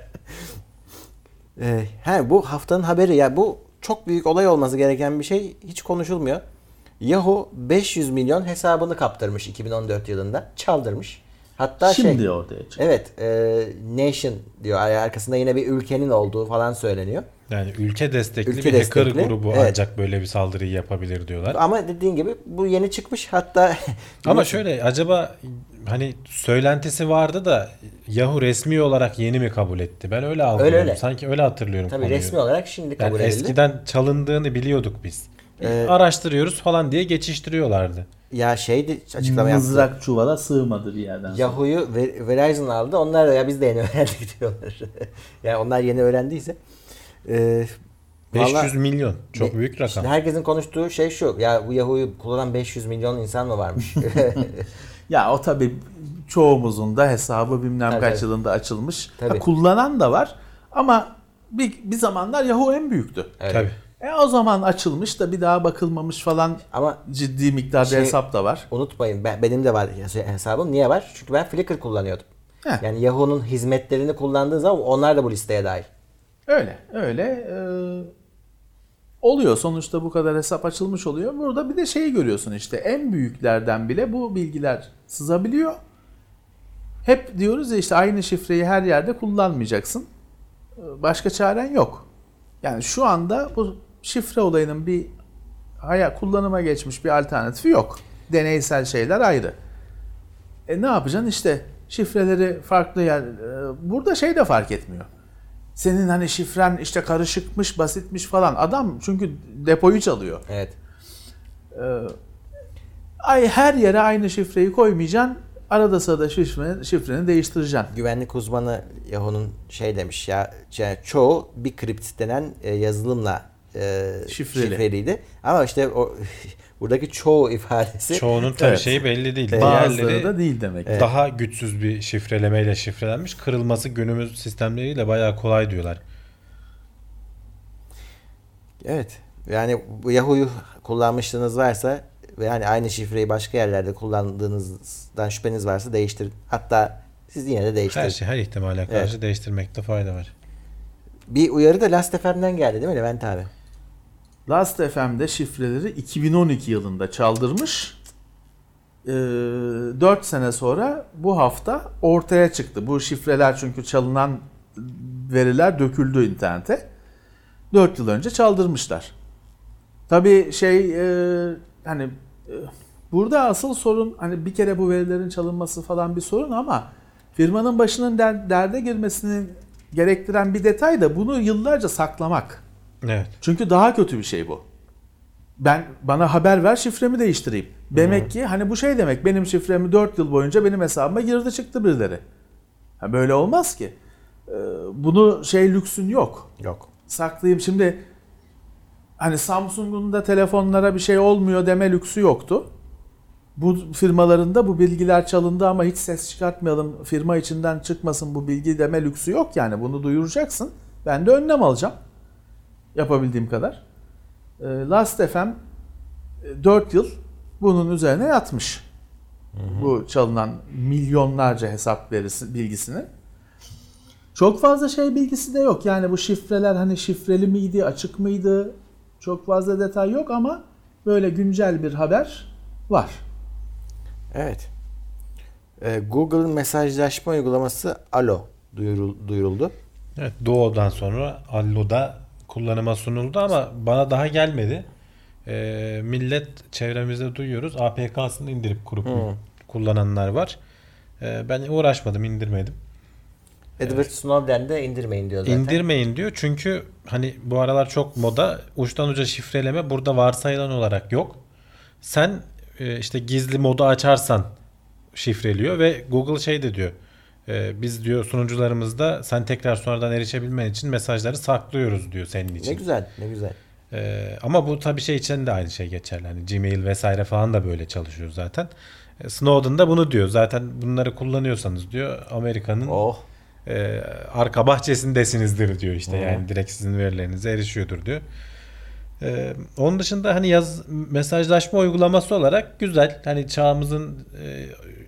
ee, he, bu haftanın haberi ya, bu çok büyük olay olması gereken bir şey, hiç konuşulmuyor. Yahoo beş yüz milyon hesabını kaptırmış iki bin on dört yılında. Çaldırmış. Hatta Şimdi şey, ortaya çıktı. evet, e, nation diyor. Arkasında yine bir ülkenin olduğu falan söyleniyor. Yani ülke destekli Ülke bir hacker destekli, grubu evet. ancak böyle bir saldırıyı yapabilir diyorlar. Ama dediğin gibi bu yeni çıkmış. Hatta Ama şöyle, acaba hani söylentisi vardı da Yahoo resmi olarak yeni mi kabul etti? Ben öyle algılıyorum. öyle. Sanki öyle hatırlıyorum tabii konuyu. resmi olarak şimdi Yani kabul edildi. eskiden çalındığını biliyorduk biz. Ee, Araştırıyoruz falan diye geçiştiriyorlardı. Ya şeydi, açıklama yaptı. Mızrak çuvala sığmadı bir yerden sonra. Yahoo'yu Ver- Verizon aldı. Onlar da ya biz de yeni öğrendik diyorlar. Yani onlar yeni öğrendiyse. Ee, beş yüz vallahi- milyon. Çok Be- büyük rakam. Şimdi herkesin konuştuğu şey şu. Ya bu Yahoo'yu kullanan beş yüz milyon insan mı varmış? Ya o tabii çoğumuzun da hesabı bilmem Tabii, kaç tabii. yılında açılmış. Tabii. Ha, kullanan da var ama bir, bir zamanlar Yahoo en büyüktü. Evet. Tabii. E o zaman açılmış da bir daha bakılmamış falan, Ama ciddi miktarda Şey- hesap da var. unutmayın, ben, benim de var hesabım. Niye var? Çünkü ben Flickr kullanıyordum. Heh. Yani Yahoo'nun hizmetlerini kullandığın zaman onlar da bu listeye dahil. Öyle, öyle e, oluyor. Sonuçta bu kadar hesap açılmış oluyor. Burada bir de şeyi görüyorsun, işte en büyüklerden bile bu bilgiler sızabiliyor. Hep diyoruz ya, işte aynı şifreyi her yerde kullanmayacaksın. E, Başka çaren yok. Yani şu anda bu şifre olayının bir haya, kullanıma geçmiş bir alternatifi yok. Deneysel şeyler ayrı. E ne yapacaksın? İşte şifreleri farklı yer. e, Burada şey de fark etmiyor. Senin hani şifren işte karışıkmış, basitmiş falan. Adam çünkü depoyu çalıyor. Evet. Ay, her yere aynı şifreyi koymayacaksın. Arada sırada şifreni, şifreni değiştireceksin. Güvenlik uzmanı Yahoo'nun şey demiş ya, yani çoğu Bcrypt denen e, yazılımla e, Şifreli. şifreliydi. Ama işte o buradaki çoğu ifadesi Çoğunun tabii Evet. şeyi belli değil. Bazıları Diğerleri da değil demek. daha güçsüz bir şifrelemeyle şifrelenmiş. Kırılması günümüz sistemleriyle bayağı kolay diyorlar. Evet. Yani bu Yahoo'yu kullanmışlığınız varsa ve yani aynı şifreyi başka yerlerde kullandığınızdan şüpheniz varsa değiştirin. Hatta siz yine de değiştirin. Her şey, her ihtimale karşı Evet. değiştirmekte fayda var. Bir uyarı da Last F M'den geldi değil mi Levent abi? Last F M'de şifreleri iki bin on iki yılında çaldırmış. Ee, dört sene sonra bu hafta ortaya çıktı. Bu şifreler, çünkü çalınan veriler döküldü internete. dört yıl önce çaldırmışlar. Tabii şey e, hani e, burada asıl sorun, hani bir kere bu verilerin çalınması falan bir sorun, ama firmanın başının der, derde girmesini gerektiren bir detay da bunu yıllarca saklamak. Evet. Çünkü daha kötü bir şey bu. Ben, bana haber ver, şifremi değiştireyim. Demek ki hani bu şey demek, benim şifremi dört yıl boyunca benim hesabıma girdi çıktı birileri. Ha, böyle olmaz ki. Ee, bunu şey lüksün yok. Yok. Saklayayım şimdi, hani Samsung'un da telefonlara bir şey olmuyor deme lüksü yoktu. Bu firmaların da bu bilgiler çalındı ama hiç ses çıkartmayalım, firma içinden çıkmasın bu bilgi deme lüksü yok yani. Bunu duyuracaksın. Ben de önlem alacağım. Yapabildiğim kadar. Last F M dört yıl bunun üzerine yatmış. Hı hı. Bu çalınan milyonlarca hesap verisi bilgisini. Çok fazla şey bilgisi de yok. Yani bu şifreler hani şifreli miydi, açık mıydı? Çok fazla detay yok ama böyle güncel bir haber var. Evet. Ee, Google'ın mesajlaşma uygulaması Allo duyurul- duyuruldu. Evet, Duo'dan sonra Allo'da kullanıma sunuldu ama bana daha gelmedi. Ee, millet çevremizde duyuyoruz. A P K'sını indirip kurup Hmm. kullananlar var. Ee, ben uğraşmadım, indirmedim. Edward Evet. Snowden de indirmeyin diyor zaten. İndirmeyin diyor çünkü hani bu aralar çok moda, uçtan uca şifreleme burada varsayılan olarak yok. Sen e, işte gizli modu açarsan şifreliyor ve Google şey de diyor. e, Biz diyor sunucularımızda sen tekrar sonradan erişebilmen için mesajları saklıyoruz diyor senin için. Ne güzel, ne güzel. Ee, ama bu tabii şey için de aynı şey geçerli. Hani Gmail vesaire falan da böyle çalışıyor zaten. E, Snowden da bunu diyor. Zaten bunları kullanıyorsanız diyor Amerika'nın Oh. e, arka bahçesindesinizdir diyor işte. Hı. Yani direkt sizin verilerinize erişiyordur diyor. E, onun dışında hani yaz mesajlaşma uygulaması olarak güzel. Hani çağımızın e,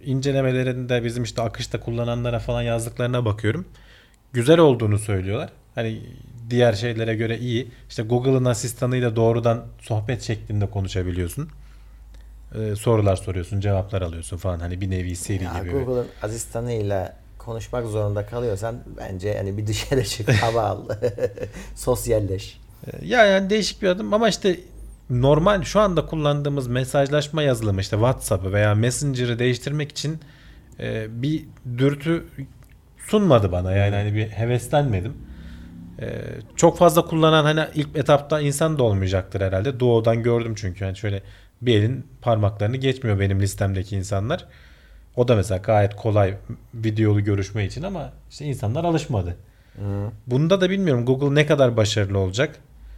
incelemelerinde bizim işte akışta kullananlara falan yazdıklarına bakıyorum. Güzel olduğunu söylüyorlar. Hani diğer şeylere göre iyi. İşte Google'ın asistanıyla doğrudan sohbet şeklinde konuşabiliyorsun. Ee, sorular soruyorsun, cevaplar alıyorsun falan. Hani bir nevi Siri Ya gibi. Google'ın asistanıyla konuşmak zorunda kalıyorsan bence hani bir dışarı çık, hava al. Sosyalleş. Ee, Ya yani değişik bir adım ama işte normal şu anda kullandığımız mesajlaşma yazılımı işte WhatsApp'ı veya Messenger'ı değiştirmek için e, bir dürtü sunmadı bana. Yani hani bir heveslenmedim. E, çok fazla kullanan hani ilk etapta insan da olmayacaktır herhalde. Doğudan gördüm çünkü. Yani şöyle bir elin parmaklarını geçmiyor benim listemdeki insanlar. O da mesela gayet kolay videolu görüşme için ama işte insanlar alışmadı. Bunda da bilmiyorum Google ne kadar başarılı olacak.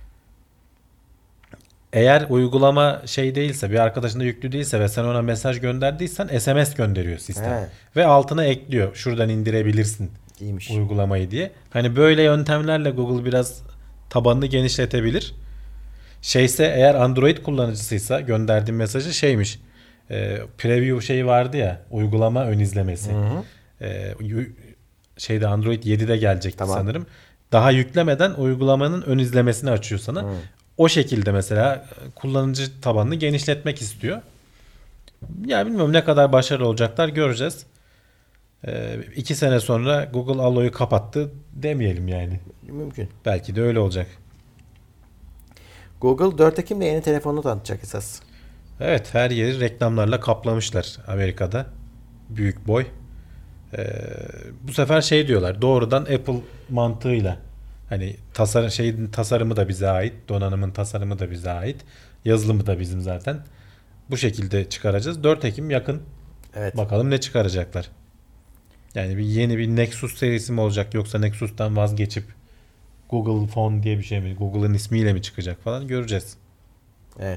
Eğer uygulama şey değilse, bir arkadaşında yüklü değilse ve sen ona mesaj gönderdiysen S M S gönderiyor sistem. He. Ve altına ekliyor. Şuradan indirebilirsin İyiymiş. uygulamayı diye. Hani böyle yöntemlerle Google biraz tabanını genişletebilir. Şeyse eğer Android kullanıcısıysa gönderdiğim mesajı şeymiş. E, preview şeyi vardı ya, uygulama ön izlemesi. E, yu- şeyde Android yedide gelecekti Tamam. sanırım. Daha yüklemeden uygulamanın ön izlemesini açıyor sana. O şekilde mesela kullanıcı tabanını genişletmek istiyor. Ya bilmiyorum ne kadar başarılı olacaklar, göreceğiz. Ee, iki sene sonra Google Allo'yu kapattı demeyelim yani. Mümkün. Belki de öyle olacak. Google dört Ekim'de yeni telefonunu tanıtacak esas. Evet, her yeri reklamlarla kaplamışlar Amerika'da. Büyük boy. Ee, bu sefer şey diyorlar, doğrudan Apple mantığıyla. Hani tasarım şeyin tasarımı da bize ait, donanımın tasarımı da bize ait, yazılımı da bizim zaten. Bu şekilde çıkaracağız. dört Ekim yakın. Evet. Bakalım ne çıkaracaklar. Yani bir yeni bir Nexus serisi mi olacak yoksa Nexus'tan vazgeçip Google Phone diye bir şey mi, Google'ın ismiyle mi çıkacak falan göreceğiz. Evet.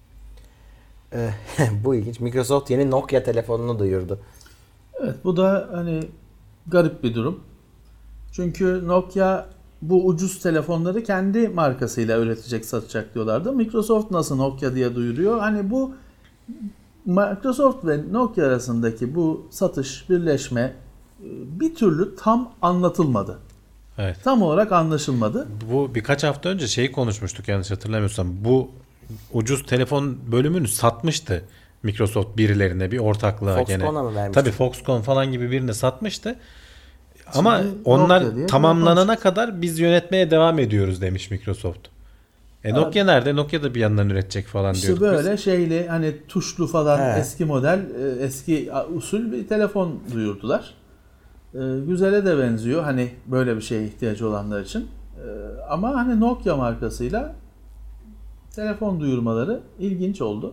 Ee, bu ilginç. Microsoft yeni Nokia telefonunu duyurdu. Evet, bu da hani garip bir durum. Çünkü Nokia bu ucuz telefonları kendi markasıyla üretecek, satacak diyorlardı. Microsoft nasıl Nokia diye duyuruyor? Hani bu Microsoft ve Nokia arasındaki bu satış, birleşme e, bir türlü tam anlatılmadı. Evet. Tam olarak anlaşılmadı. Bu birkaç hafta önce şeyi konuşmuştuk yanlış hatırlamıyorsam. Bu ucuz telefon bölümünü satmıştı Microsoft birilerine, bir ortaklığa gene. Foxconn'a mı vermişti? Tabii Foxconn falan gibi birine satmıştı. Ama Şimdi onlar Nokia diye tamamlanana kadar biz yönetmeye devam ediyoruz demiş Microsoft. E Nokia nerede? Nokia da bir yandan üretecek falan İşte diyorduk böyle biz. şeyli hani tuşlu falan He. eski model, e, eski usul bir telefon duyurdular. E, Güzele de benziyor hani böyle bir şeye ihtiyacı olanlar için. E, Ama hani Nokia markasıyla telefon duyurmaları ilginç oldu.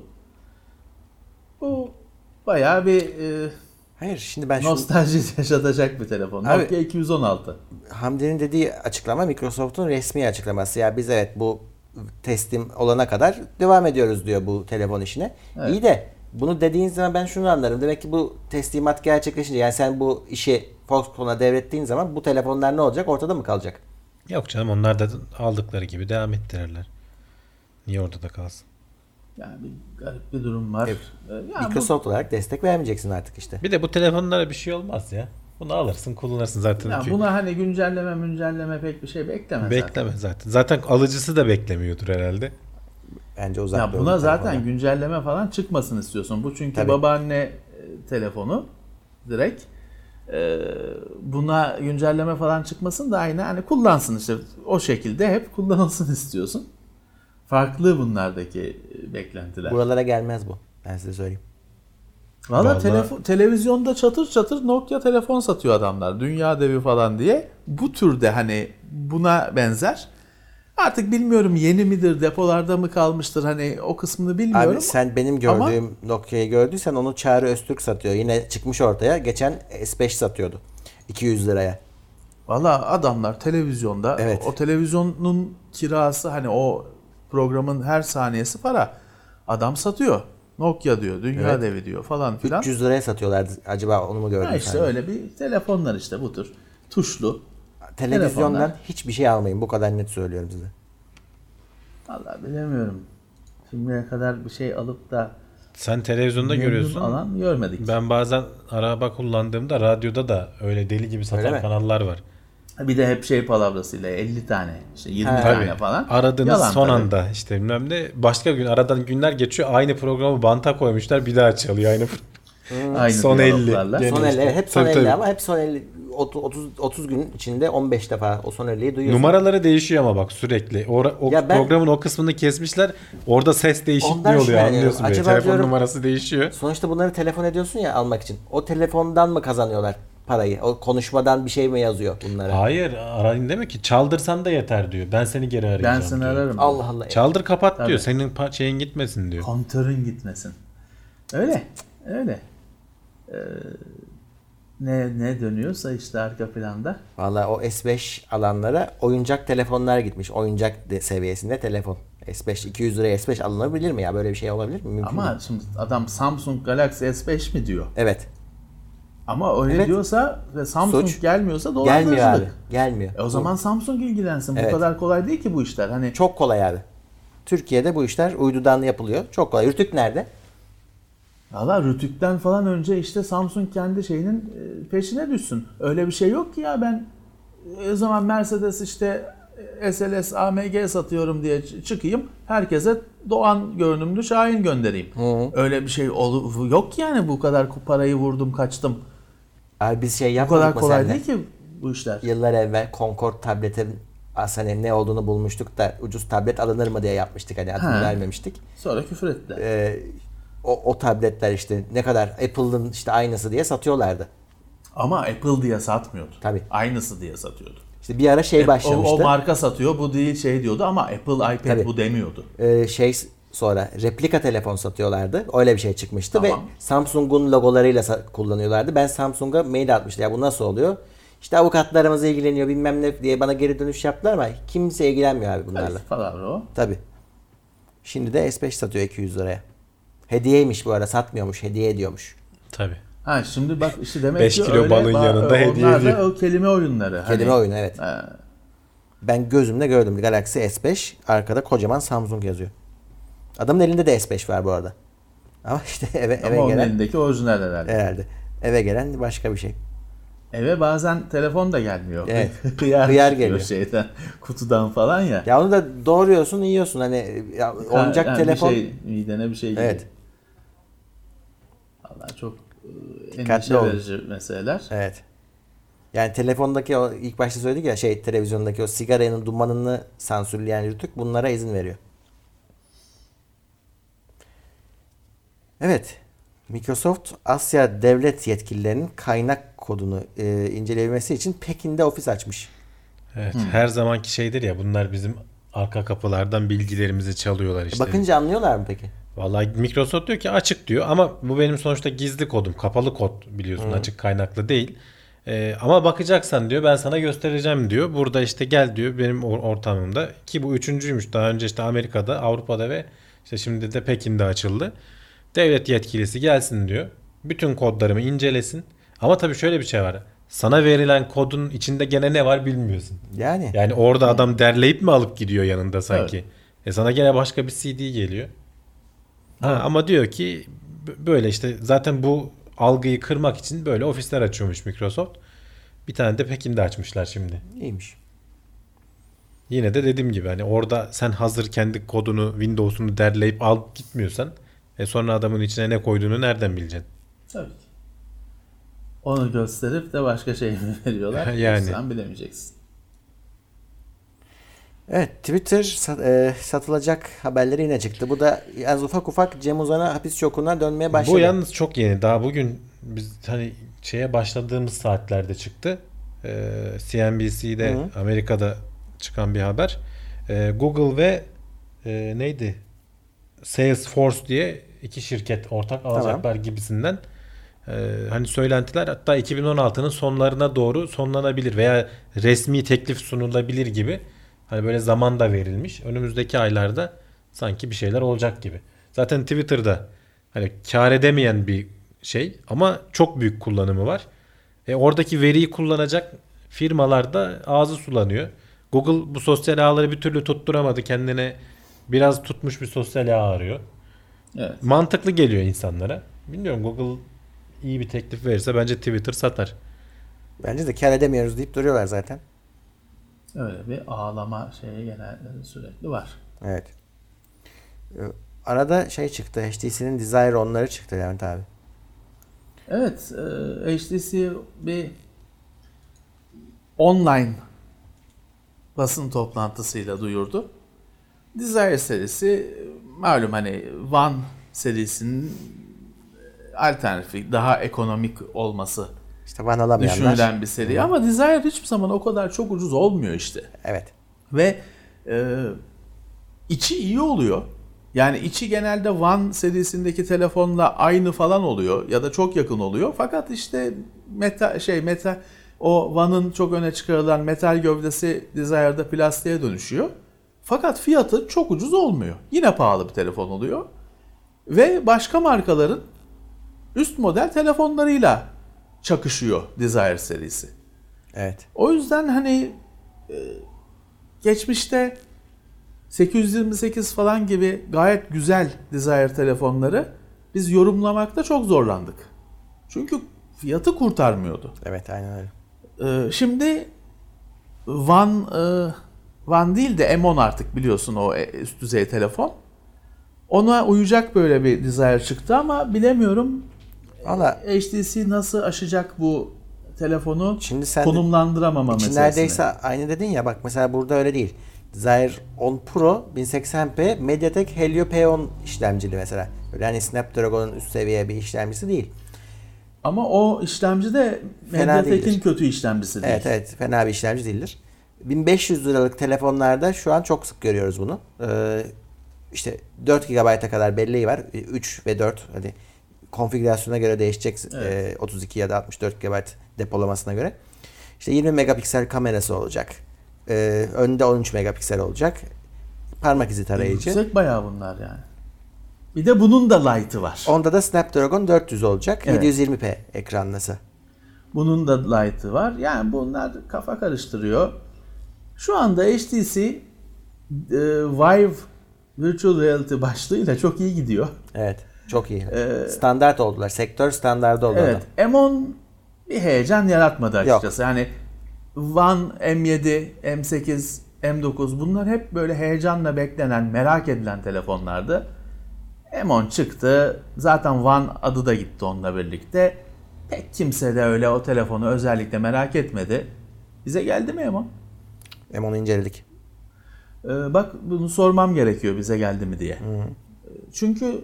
Bu bayağı bir e, Hayır, şimdi ben şu nostalji yaşatacak bir telefon. Abi- Nokia iki yüz on altı. Hamdi'nin dediği açıklama Microsoft'un resmi açıklaması. Ya biz evet bu teslim olana kadar devam ediyoruz diyor bu telefon işine. Evet. İyi de bunu dediğin zaman ben şunu anlarım. Demek ki bu teslimat gerçekleşince, yani sen bu işi Foxconn'a devrettiğin zaman bu telefonlar ne olacak? Ortada mı kalacak? Yok canım, onlar da aldıkları gibi devam ettirirler. Niye ortada kalsın? Yani bir garip bir durum var. Evet. E, yani bu- Microsoft olarak destek vermeyeceksin artık işte. Bir de bu telefonlara bir şey olmaz ya. Bunu alırsın, kullanırsın zaten. ya Çünkü buna hani güncelleme müncelleme pek bir şey bekleme zaten. bekleme zaten. Zaten alıcısı da beklemiyordur herhalde. Bence uzak Ya durun buna zaten telefondan. güncelleme falan çıkmasın istiyorsun. Bu çünkü Tabii. babaanne e, telefonu direkt. E, Buna güncelleme falan çıkmasın da aynı hani kullansın işte o şekilde hep kullanılsın istiyorsun. Farklı bunlardaki e, beklentiler. Buralara gelmez bu. Ben size söyleyeyim. Valla Vallahi- telefon, televizyonda çatır çatır Nokia telefon satıyor adamlar. Dünya devi falan diye. Bu türde hani buna benzer. Artık bilmiyorum yeni midir, depolarda mı kalmıştır hani o kısmını bilmiyorum. Abi sen benim Ama- gördüğüm Nokia'yı gördüysen onu Çağrı Öztürk satıyor. Yine çıkmış ortaya. Geçen S beş satıyordu. iki yüz liraya. Valla adamlar televizyonda Evet. o televizyonun kirası hani o programın her saniyesi para. Adam satıyor. Nokia diyor, dünya Evet. devi diyor falan filan. üç yüz liraya satıyorlardı. Acaba onu mu gördün Ha işte sen? öyle bir telefonlar işte bu tür. Tuşlu. Televizyondan telefonlar. hiçbir şey almayın. Bu kadar net söylüyorum size. Valla bilemiyorum. Şimdiye kadar bir şey alıp da sen televizyonda Memnun görüyorsun. alan görmedik. Ben bazen araba kullandığımda radyoda da öyle deli gibi Öyle satan mi? kanallar var. Bir de hep şey palavrasıyla elli tane, işte yirmi Ha. tane Tabii. falan. Aradığınız Yalan son tabii. anda işte bilmem ne, başka gün aradan günler geçiyor, aynı programı banta koymuşlar, bir daha çalıyor aynı pro- Aynı Son elli. diyaloglarla. Gene Son işte. elli, hep son Tabii, elli tabii. ama hep son elli otuz otuz gün içinde on beş defa o son elliyi duyuyorsun. Numaraları değişiyor ama bak sürekli. O, o Ya ben- programın o kısmını kesmişler. Orada ses değişikliği Ondan oluyor, şüpheleniyorum. anlıyorsun. Böyle. Acaba Telefon diyorum- numarası değişiyor. Sonuçta bunları telefon ediyorsun ya almak için. O telefondan mı kazanıyorlar parayı? O konuşmadan bir şey mi yazıyor bunlara? Hayır, arayın demek ki çaldırsan da yeter diyor. Ben seni geri arayacağım Ben seni diyor. ararım. Allah Allah. Çaldır kapat Tabii. diyor. Senin pa- şeyin gitmesin diyor. Kontörün gitmesin. Öyle. Öyle. Ee, ne ne dönüyorsa işte arka planda. Vallahi o S beş alanlara oyuncak telefonlar gitmiş. Oyuncak de seviyesinde telefon. S beş iki yüz liraya S beş alınabilir mi ya? Böyle bir şey olabilir mi? Mümkün Ama değil. şimdi adam Samsung Galaxy S beş mi diyor? Evet. Ama öyle Evet. diyorsa ve Samsung Suç. gelmiyorsa dolandırıcılık. Gelmiyor abi. Gelmiyor. E o zaman Samsung ilgilensin. Evet. Bu kadar kolay değil ki bu işler. Hani Çok kolay abi. Türkiye'de bu işler uydudan yapılıyor. Çok kolay. Rütük nerede? valla Rütük'ten falan önce işte Samsung kendi şeyinin e, peşine düşsün. Öyle bir şey yok ki ya, ben e, o zaman Mercedes işte e, S L S A M G satıyorum diye ç- çıkayım. Herkese Doğan görünümlü Şahin göndereyim. Öyle bir şey ol- yok ki yani, bu kadar parayı vurdum kaçtım. Abi biz şey Bu yapmadık kadar mı kolay seninle? değil ki bu işler. Yıllar evvel Concord tabletin aslında ne olduğunu bulmuştuk da ucuz tablet alınır mı diye yapmıştık. Hani adını Ha. vermemiştik. Sonra küfür ettiler. Ee, o, o tabletler işte ne kadar Apple'ın işte aynısı diye satıyorlardı. Ama Apple diye satmıyordu. Tabii. Aynısı diye satıyordu. İşte bir ara şey O, başlamıştı. o marka satıyor, bu değil şey diyordu ama Apple iPad Tabii. bu demiyordu. Ee, şey sonra replika telefon satıyorlardı. Öyle bir şey çıkmıştı Tamam. ve Samsung'un logolarıyla sa- kullanıyorlardı. Ben Samsung'a mail atmıştım. Ya bu nasıl oluyor? İşte avukatlarımız ilgileniyor bilmem ne diye bana geri dönüş yaptılar ama kimse ilgilenmiyor abi bunlarla. Falan o. Tabii. Şimdi de S beş satıyor iki yüz liraya. Hediyeymiş bu arada, satmıyormuş, hediye ediyormuş. Tabii. Ha şimdi bak işte demek Beş ki kilo öyle balın ba- yanında hediye onlar da ediyor. o kelime oyunları. Kelime Hani, oyunu evet. e, Ben gözümle gördüm Galaxy S beş, arkada kocaman Samsung yazıyor. Adamın elinde de S beş var bu arada. Ama işte eve eve ama onun gelen elindeki orijinal herhalde. herhalde. Eve gelen başka bir şey. Eve bazen telefon da gelmiyor. Evet. Kıyar, Kıyar çıkıyor geliyor. şeyden, kutudan falan ya. Ya onu da doğruyorsun, yiyorsun hani ya, oyuncak Ha, yani telefon. Bir şey, midene bir şey geliyor. Evet. Vallahi çok e, Dikkatli endişe olun. verici meseleler. Evet. Yani telefondaki o ilk başta söyledik ya şey televizyondaki o sigaranın dumanını sansürleyen Rütük bunlara izin veriyor. Evet. Microsoft Asya devlet yetkililerinin kaynak kodunu e, inceleyebilmesi için Pekin'de ofis açmış. Evet. Her zamanki şeydir ya, bunlar bizim arka kapılardan bilgilerimizi çalıyorlar işte. Bakınca anlıyorlar mı peki? Vallahi Microsoft diyor ki açık diyor ama bu benim sonuçta gizli kodum. Kapalı kod biliyorsun, açık kaynaklı değil. Ee, ama bakacaksan diyor ben sana göstereceğim diyor. Burada işte gel diyor benim or- ortamımda, ki bu üçüncüymüş. Daha önce işte Amerika'da, Avrupa'da ve işte şimdi de Pekin'de açıldı. Devlet yetkilisi gelsin diyor. Bütün kodlarımı incelesin. Ama tabii şöyle bir şey var. Sana verilen kodun içinde gene ne var bilmiyorsun. Yani. Yani orada adam derleyip mi alıp gidiyor yanında sanki? Evet. E sana gene başka bir C D geliyor. Ha, ama diyor ki b- böyle işte zaten bu algıyı kırmak için böyle ofisler açıyormuş Microsoft. Bir tane de Pekin'de açmışlar şimdi. İyiymiş. Yine de dediğim gibi hani orada sen hazır kendi kodunu, Windows'unu derleyip alıp gitmiyorsan e sonra adamın içine ne koyduğunu nereden bileceksin? Tabii ki. Onu gösterip de başka şey mi veriyorlar? Yani. Sen bilemeyeceksin. Evet, Twitter sat- e, satılacak haberleri yine çıktı. Bu da az ufak ufak Cem Uzan'a hapis çukuruna dönmeye başladı. Bu yalnız çok yeni. Daha bugün biz hani şeye başladığımız saatlerde çıktı. Ee, C N B C'de Hı. Amerika'da çıkan bir haber. Ee, Google ve e, neydi? Salesforce diye iki şirket ortak alacaklar gibisinden. Ee, hani söylentiler hatta iki bin on altının sonlarına doğru sonlanabilir veya resmi teklif sunulabilir gibi. Hani böyle zaman da verilmiş. Önümüzdeki aylarda sanki bir şeyler olacak gibi. Zaten Twitter'da hani kar edemeyen bir şey ama çok büyük kullanımı var. E oradaki veriyi kullanacak firmalar da ağzı sulanıyor. Google bu sosyal ağları bir türlü tutturamadı. Kendine biraz tutmuş bir sosyal ağ arıyor. Evet. Mantıklı geliyor insanlara. Bilmiyorum, Google iyi bir teklif verirse bence Twitter satar. Bence de kar edemiyoruz deyip duruyorlar zaten. Öyle bir ağlama şeyi genelde sürekli var. Evet. Ee, Arada şey çıktı. H T C'nin Desire onları çıktı Levent abi. Evet, e, H T C bir online basın toplantısıyla duyurdu. Desire serisi malum hani One serisinin alternatifi, daha ekonomik olması İşte Van alamayanlar. düşünülen bir seri. Hı. Ama Desire hiçbir zaman o kadar çok ucuz olmuyor işte. Evet. Ve e, içi iyi oluyor. Yani içi genelde One serisindeki telefonla aynı falan oluyor ya da çok yakın oluyor. Fakat işte meta şey meta o One'ın çok öne çıkarılan metal gövdesi Desire'da plastiğe dönüşüyor. Fakat fiyatı çok ucuz olmuyor. Yine pahalı bir telefon oluyor. Ve başka markaların üst model telefonlarıyla çakışıyor Desire serisi. Evet. O yüzden hani e, geçmişte sekiz yüz yirmi sekiz falan gibi gayet güzel Desire telefonları biz yorumlamakta çok zorlandık. Çünkü fiyatı kurtarmıyordu. Evet, aynen öyle. Ee, şimdi One, e, One değil de M on artık biliyorsun o üst düzey telefon. Ona uyacak böyle bir Desire çıktı ama bilemiyorum Valla H T C nasıl aşacak bu telefonu şimdi sen konumlandıramama içi meselesini. neredeyse aynı dedin ya, bak mesela burada öyle değil. Desire on Pro bin seksen p MediaTek Helio P on işlemcili mesela. Öyle hani Snapdragon'un üst seviye bir işlemcisi değil. Ama o işlemci de Fena MediaTek'in değildir. kötü işlemcisi değil. Evet evet, fena bir işlemci değildir. bin beş yüz liralık telefonlarda şu an çok sık görüyoruz bunu. Ee, işte dört gigabayta kadar belleği var. üç ve dört, hadi konfigürasyona göre değişecek. Evet. Ee, otuz iki ya da altmış dört gigabayt depolamasına göre. İşte yirmi megapiksel kamerası olacak. Ee, önde on üç megapiksel olacak. Parmak izi tarayıcı. Yüksek bayağı bunlar yani. Bir de bunun da light'ı var. Onda da Snapdragon dört yüz olacak. Evet. yedi yüz yirmi p ekranlısı. Bunun da light'ı var. Yani bunlar kafa karıştırıyor. Şu anda H T C e, Vive Virtual Reality başlığıyla çok iyi gidiyor. Evet. Çok iyi. Ee, Standart oldular. Sektör standardı oldu. Evet. M on bir heyecan yaratmadı açıkçası. Yok. Yani One, M yedi, M sekiz, M dokuz bunlar hep böyle heyecanla beklenen, merak edilen telefonlardı. M on çıktı. Zaten One adı da gitti onunla birlikte. Pek kimse de öyle o telefonu özellikle merak etmedi. Bize geldi mi M on? M onu inceledik. Ee, bak bunu sormam gerekiyor bize geldi mi diye. Hı. Çünkü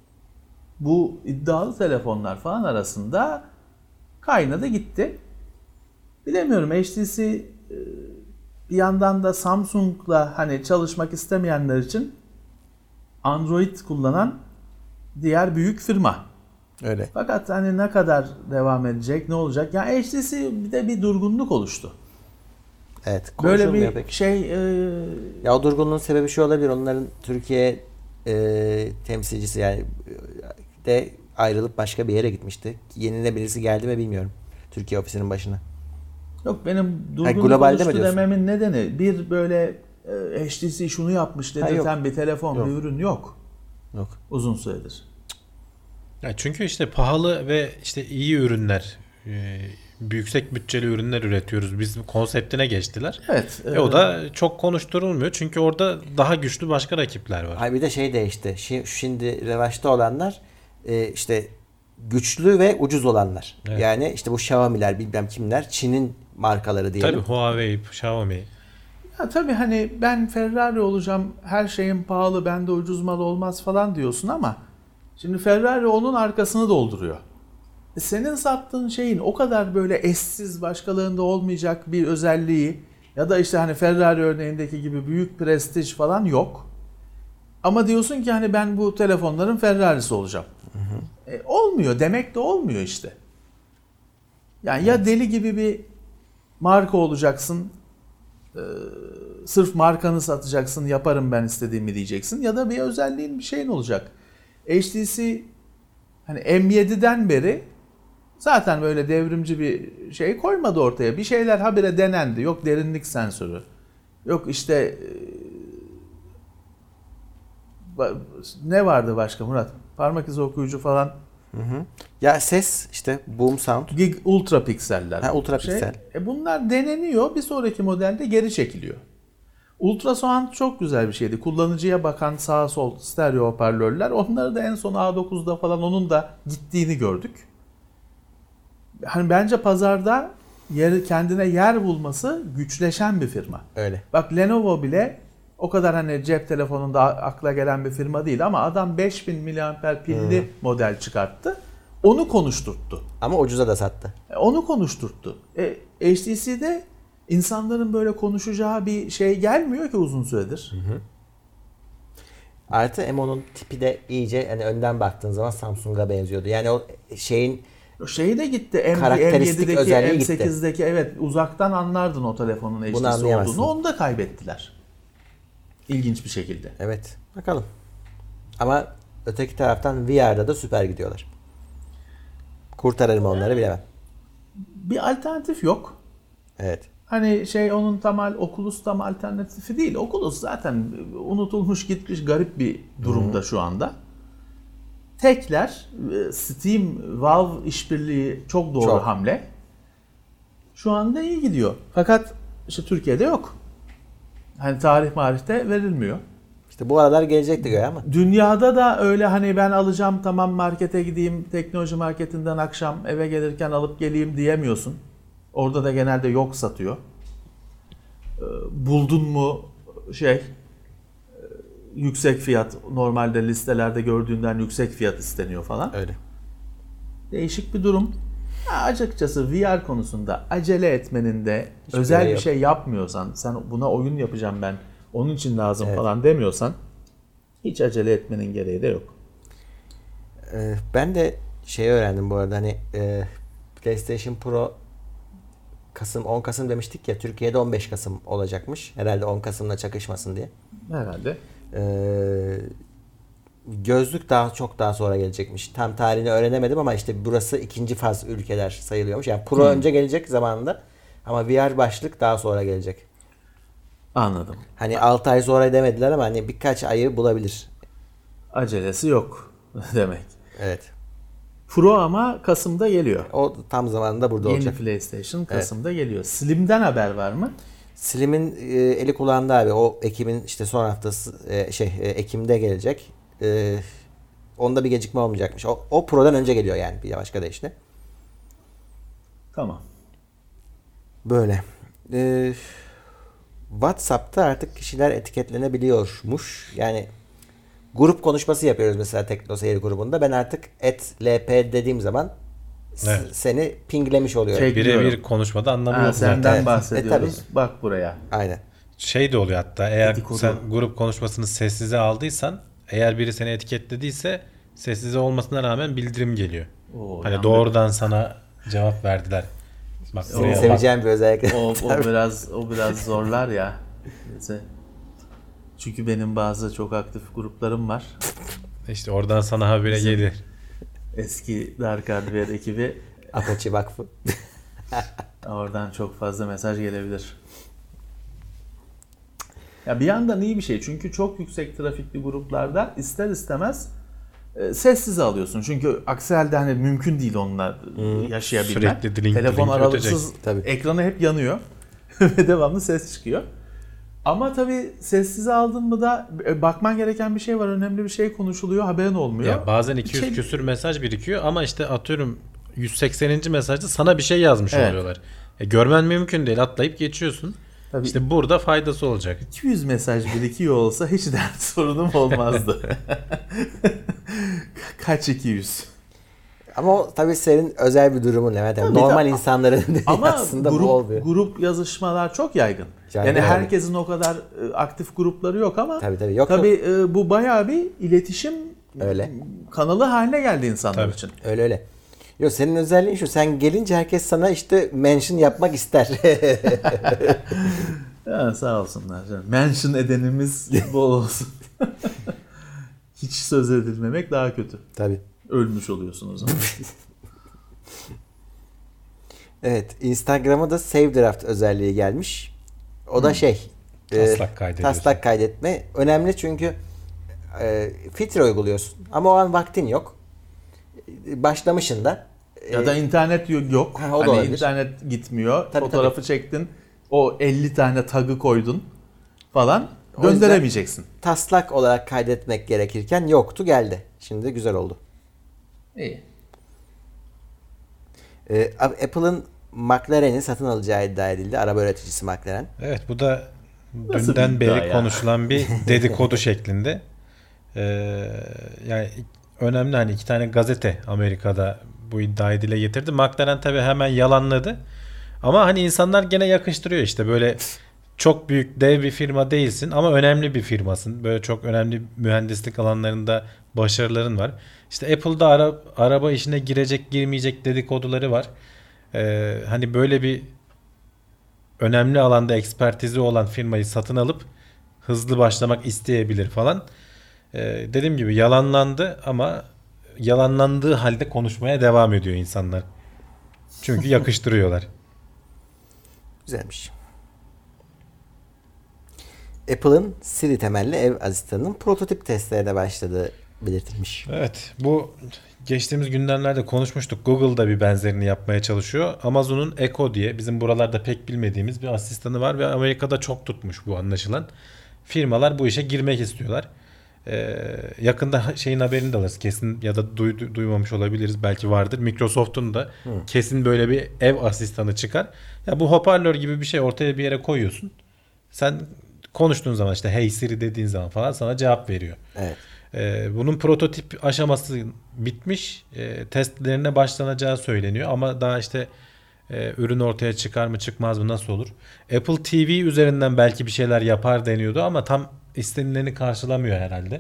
bu iddialı telefonlar falan arasında kaynadı gitti. Bilemiyorum, H T C e, bir yandan da Samsung'la hani çalışmak istemeyenler için Android kullanan diğer büyük firma. Öyle. Fakat hani ne kadar devam edecek, ne olacak? Ya H T C bir de bir durgunluk oluştu. Evet. Böyle konuşulmuyor bir pek. şey e, Ya o durgunluğun sebebi şu olabilir. Onların Türkiye e, temsilcisi yani e, de ayrılıp başka bir yere gitmişti. Yenine birisi geldi mi bilmiyorum. Türkiye ofisinin başına. yok benim durgunluk Hayır, globalde mi oluştu diyorsun? dememin nedeni bir böyle e, H T C şunu yapmış Ha, dedirten yok. bir telefon, Yok. bir ürün yok. Yok. Uzun süredir. Ya çünkü işte pahalı ve işte iyi ürünler, e, yüksek bütçeli ürünler üretiyoruz. Biz konseptine geçtiler. Evet. E o da çok konuşturulmuyor. Çünkü orada daha güçlü başka rakipler var. Hayır, bir de şey değişti. Şi- Şimdi revaçta olanlar e, işte güçlü ve ucuz olanlar. Evet. Yani işte bu Xiaomi'ler bilmem kimler, Çin'in markaları diyelim. Tabii Huawei, Xiaomi. Ya tabii hani ben Ferrari olacağım, her şeyim pahalı, bende ucuz mal olmaz falan diyorsun ama şimdi Ferrari onun arkasını dolduruyor. E senin sattığın şeyin o kadar böyle eşsiz, başkalarında olmayacak bir özelliği ya da işte hani Ferrari örneğindeki gibi büyük prestij falan yok. Ama diyorsun ki hani ben bu telefonların Ferrari'si olacağım. Hı hı. E, olmuyor, demek de olmuyor işte. Yani evet. Ya deli gibi bir marka olacaksın, e, sırf markanı satacaksın, yaparım ben istediğimi diyeceksin, ya da bir özelliğin, bir şeyin olacak. H T C hani M yediden beri zaten böyle devrimci bir şey koymadı ortaya. Bir şeyler habire denendi. Yok derinlik sensörü. Yok işte ne vardı başka Murat? parmak izi okuyucu falan. Hı hı. Ya ses işte boom sound. Gig ultra pikseller. Ha, ultra piksel. E bunlar deneniyor. Bir sonraki modelde geri çekiliyor. Ultrasound çok güzel bir şeydi. Kullanıcıya bakan sağ sol stereo hoparlörler. Onları da en son A dokuzda falan onun da gittiğini gördük. Hani bence pazarda yer, kendine yer bulması güçleşen bir firma. Öyle. Bak Lenovo bile o kadar hani cep telefonunda akla gelen bir firma değil ama adam beş bin miliamper pilli hmm. model çıkarttı. Onu konuşturttu. Ama ucuza da sattı. Onu konuşturttu. E, H T C'de insanların böyle konuşacağı bir şey gelmiyor ki uzun süredir. Hı hı. Artı M O'nun tipi de iyice hani önden baktığın zaman Samsung'a benziyordu. Yani o şeyin şeyi de gitti. M, karakteristik M yedideki, özelliği M gitti. sekizdeki evet uzaktan anlardın o telefonun H D C olduğunu. Onu da kaybettiler. İlginç bir şekilde. Evet. Bakalım. Ama öteki taraftan V R'da da süper gidiyorlar. Kurtarır mı onları bilemem. Bir alternatif yok. Evet. Hani şey onun tam Oculus tam alternatifi değil. Oculus zaten unutulmuş gitmiş garip bir durumda hmm. şu anda. Tekler Steam, Valve işbirliği çok doğru çok. hamle. Şu anda iyi gidiyor. Fakat işte Türkiye'de yok. Hani tarih marifte verilmiyor. İşte bu aralar gelecekti göğe ama. Dünyada da öyle hani ben alacağım tamam markete gideyim teknoloji marketinden akşam eve gelirken alıp geleyim diyemiyorsun. Orada da genelde yok satıyor. Buldun mu şey yüksek fiyat normalde listelerde gördüğünden yüksek fiyat isteniyor falan. Öyle. Değişik bir durum. Ha, açıkçası V R konusunda acele etmenin de hiçbir özel bir yok. Şey yapmıyorsan sen buna oyun yapacağım ben onun için lazım evet. falan demiyorsan hiç acele etmenin gereği de yok. Ee, ben de şey öğrendim bu arada hani e, PlayStation Pro Kasım on Kasım demiştik ya Türkiye'de on beş Kasım olacakmış. Herhalde on Kasım'la çakışmasın diye. Herhalde. Ee, gözlük daha çok daha sonra gelecekmiş. Tam tarihini öğrenemedim ama işte burası ikinci faz ülkeler sayılıyormuş. Yani Pro hmm. önce gelecek zamanında ama V R başlık daha sonra gelecek. Anladım. Hani altı ay sonra demediler ama hani birkaç ayı bulabilir. Acelesi yok demek. Evet. Pro ama Kasım'da geliyor. O tam zamanında burada Yeni olacak. Yeni PlayStation Kasım'da evet. geliyor. Slim'den haber var mı? Slim'in e, eli kulağında abi. O Ekim'in işte son haftası e, şey e, Ekim'de gelecek. E, onda bir gecikme olmayacakmış. O, o Pro'dan önce geliyor yani bir başka deyişle. Tamam. Böyle. E, WhatsApp'ta artık kişiler etiketlenebiliyormuş. Yani grup konuşması yapıyoruz mesela Tekno Seyir grubunda. Ben artık et L P dediğim zaman evet. seni pinglemiş oluyor. Şey, birebir konuşmada anlamı yok. Senden evet. bahsediyoruz. E, Bak buraya. Aynen. Şey de oluyor hatta eğer Dedikodu. Sen grup konuşmasını sessize aldıysan eğer biri seni etiketlediyse sessize olmasına rağmen bildirim geliyor. Oo, hani doğrudan sana cevap verdiler. Bak buraya seveceğim bir özellik. O, o biraz o biraz zorlar ya. Çünkü benim bazı çok aktif gruplarım var. İşte oradan sana habire gelir. Eski Dark Hardware ekibi Apache Vakfı. Oradan çok fazla mesaj gelebilir. Ya bir yandan iyi bir şey. Çünkü çok yüksek trafikli gruplarda ister istemez e, sessiz alıyorsun. Çünkü aksi halde hani mümkün değil onunla hmm. yaşayabilmen. Sürekli dilink, telefon dilink aralıksız ekranı hep yanıyor ve devamlı ses çıkıyor. Ama tabii sessize aldın mı da bakman gereken bir şey var. Önemli bir şey konuşuluyor. Haberin olmuyor. Ya bazen iki yüz şey... küsür mesaj birikiyor ama işte atıyorum yüz sekseninci mesajda sana bir şey yazmış evet. oluyorlar. E, görmen mümkün değil. Atlayıp geçiyorsun. Tabii. İşte burada faydası olacak. iki yüz mesaj birikiyor olsa hiç dert sorunum olmazdı. Kaç iki yüz? Ama o tabii senin özel bir durumun Levent. Yani normal de, insanların aslında grup, bu olmuyor. Grup yazışmalar çok yaygın. Yani, yani herkesin o kadar aktif grupları yok ama tabii, tabii, yok, tabii yok. Bu bayağı bir iletişim öyle. Kanalı haline geldi insanlar tabii. için. Öyle öyle. Yok senin özelliğin şu. Sen gelince herkes sana işte mention yapmak ister. Ya sağ olsunlar canım. Mention edenimiz bol olsun. Hiç söz edilmemek daha kötü. Tabii. Ölmüş oluyorsun o zaman. Evet. Instagram'a da Save Draft özelliği gelmiş. O da hmm. şey. Taslak kaydediyorsun. Taslak kaydetme. Önemli çünkü e, filtre uyguluyorsun ama o an vaktin yok. E, Başlamışın da. Ya da internet yok. Ha, o da hani olabilir. internet gitmiyor. Tabii, Fotoğrafı tabii. çektin. O elli tane tagı koydun falan. Gönderemeyeceksin. Taslak olarak kaydetmek gerekirken yoktu, geldi. Şimdi güzel oldu. İyi. E, Apple'ın McLaren'i satın alacağı iddia edildi. Araba üreticisi McLaren. Evet, bu da Nasıl bir dünden iddia beri ya? konuşulan bir dedikodu şeklinde. Ee, yani önemli, hani iki tane gazete Amerika'da bu iddiayı dile getirdi. McLaren tabii hemen yalanladı. Ama hani insanlar gene yakıştırıyor, işte böyle çok büyük dev bir firma değilsin ama önemli bir firmasın. Böyle çok önemli mühendislik alanlarında başarıların var. İşte Apple'da ara, araba işine girecek girmeyecek dedikoduları var. Ee, hani böyle bir önemli alanda ekspertizi olan firmayı satın alıp hızlı başlamak isteyebilir falan. Ee, dediğim gibi yalanlandı ama yalanlandığı halde konuşmaya devam ediyor insanlar. Çünkü yakıştırıyorlar. Güzelmiş. Apple'ın Siri temelli ev asistanının prototip testlerine başladığı belirtilmiş. Evet, bu geçtiğimiz gündemlerde konuşmuştuk. Google da bir benzerini yapmaya çalışıyor. Amazon'un Echo diye bizim buralarda pek bilmediğimiz bir asistanı var ve Amerika'da çok tutmuş bu anlaşılan. Firmalar bu işe girmek istiyorlar. Ee, yakında şeyin haberini de alırız kesin, ya da duydu, duymamış olabiliriz, belki vardır. Microsoft'un da Hı. kesin böyle bir ev asistanı çıkar. Ya bu hoparlör gibi bir şey ortaya bir yere koyuyorsun. Sen konuştuğun zaman, işte hey Siri dediğin zaman falan sana cevap veriyor. Evet. Ee, bunun prototip aşaması bitmiş. Ee, testlerine başlanacağı söyleniyor ama daha işte e, ürün ortaya çıkar mı çıkmaz mı, nasıl olur? Apple T V üzerinden belki bir şeyler yapar deniyordu ama tam istenileni karşılamıyor herhalde.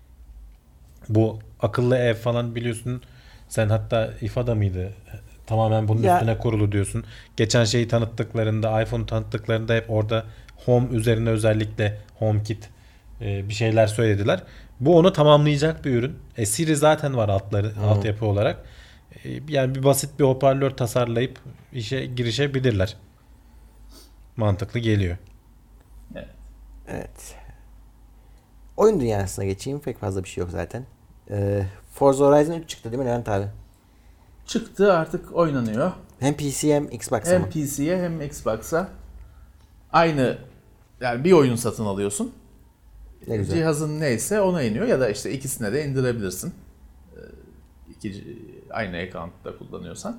Bu akıllı ev falan biliyorsun. Sen hatta İ F A'da mıydı? Tamamen bunun Ya, üstüne kurulu diyorsun. Geçen şeyi tanıttıklarında, iPhone tanıttıklarında hep orada Home üzerine özellikle HomeKit e, bir şeyler söylediler. Bu onu tamamlayacak bir ürün. E, Siri zaten var altları, hmm. altyapı olarak. E, yani bir basit bir hoparlör tasarlayıp işe girişebilirler. Mantıklı geliyor. Evet. Evet. Oyun dünyasına geçeyim. Pek fazla bir şey yok zaten. Ee, Forza Horizon üç çıktı değil mi Levent abi? Çıktı, artık oynanıyor. Hem P C hem Xbox'a Hem mı? P C'ye hem Xbox'a. Aynı, yani bir oyun satın alıyorsun. Ne güzel. Cihazın neyse ona iniyor ya da işte ikisine de indirebilirsin. Ee, iki, aynı account'ta kullanıyorsan.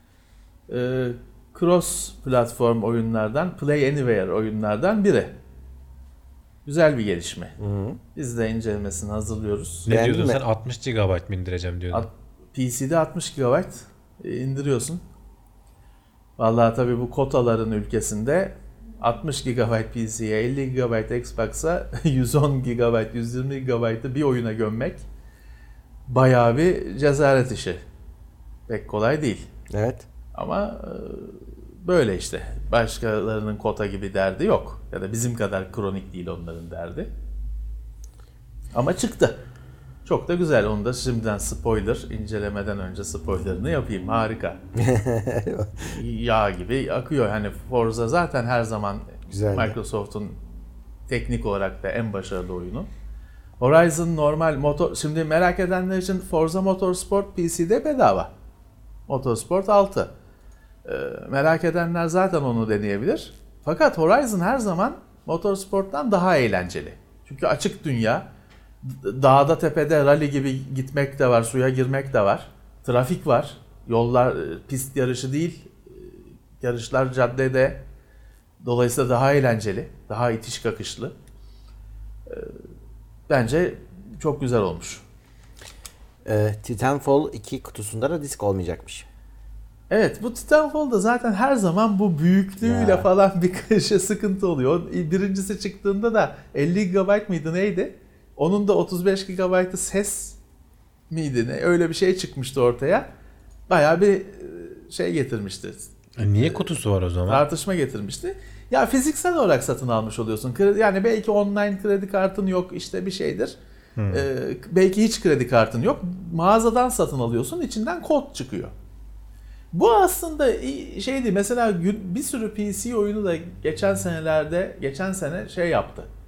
Ee, cross platform oyunlardan, Play Anywhere oyunlardan biri. Güzel bir gelişme. Hı-hı. Biz de incelemesini hazırlıyoruz. Ne Beğendin diyordun mi? sen? altmış gigabayt mı indireceğim diyordun? At- P C'de altmış gigabayt indiriyorsun. Vallahi tabii bu kotaların ülkesinde altmış gigabayt P C'ye, elli gigabayt Xbox'a, yüz on gigabayt, yüz yirmi gigabayt'ı bir oyuna gömmek bayağı bir cesaret işi. Pek kolay değil. Evet. Ama böyle işte. Başkalarının kota gibi derdi yok. Ya da bizim kadar kronik değil onların derdi. Ama çıktı. Çok da güzel. Onu da şimdiden spoiler, incelemeden önce spoilerını yapayım. Harika. Yağ gibi akıyor. Hani Forza zaten her zaman Güzeldi. Microsoft'un teknik olarak da en başarılı oyunu. Horizon normal motor... Şimdi merak edenler için Forza Motorsport P C'de bedava. Motorsport altı. Ee, merak edenler zaten onu deneyebilir. Fakat Horizon her zaman Motorsport'tan daha eğlenceli. Çünkü açık dünya. Dağda tepede rally gibi gitmek de var, suya girmek de var. Trafik var. Yollar pist yarışı değil. Yarışlar caddede. Dolayısıyla daha eğlenceli, daha itiş kakışlı. Bence çok güzel olmuş. Ee, Titanfall iki kutusunda da disk olmayacakmış. Evet, bu Titanfall'da zaten her zaman bu büyüklüğüyle Ya. falan bir şey sıkıntı oluyor. Birincisi çıktığında da elli gigabayt mıydı neydi? Onun da otuz beş gigabaytı ses miydi ne? Öyle bir şey çıkmıştı ortaya. Bayağı bir şey getirmişti. E niye kutusu var o zaman? Tartışma getirmişti. Ya fiziksel olarak satın almış oluyorsun. Yani belki online kredi kartın yok, işte bir şeydir. Hmm. Ee, belki hiç kredi kartın yok. Mağazadan satın alıyorsun, içinden kod çıkıyor. Bu aslında şeydi, mesela bir sürü P C oyunu da geçen senelerde, geçen sene şey yaptı.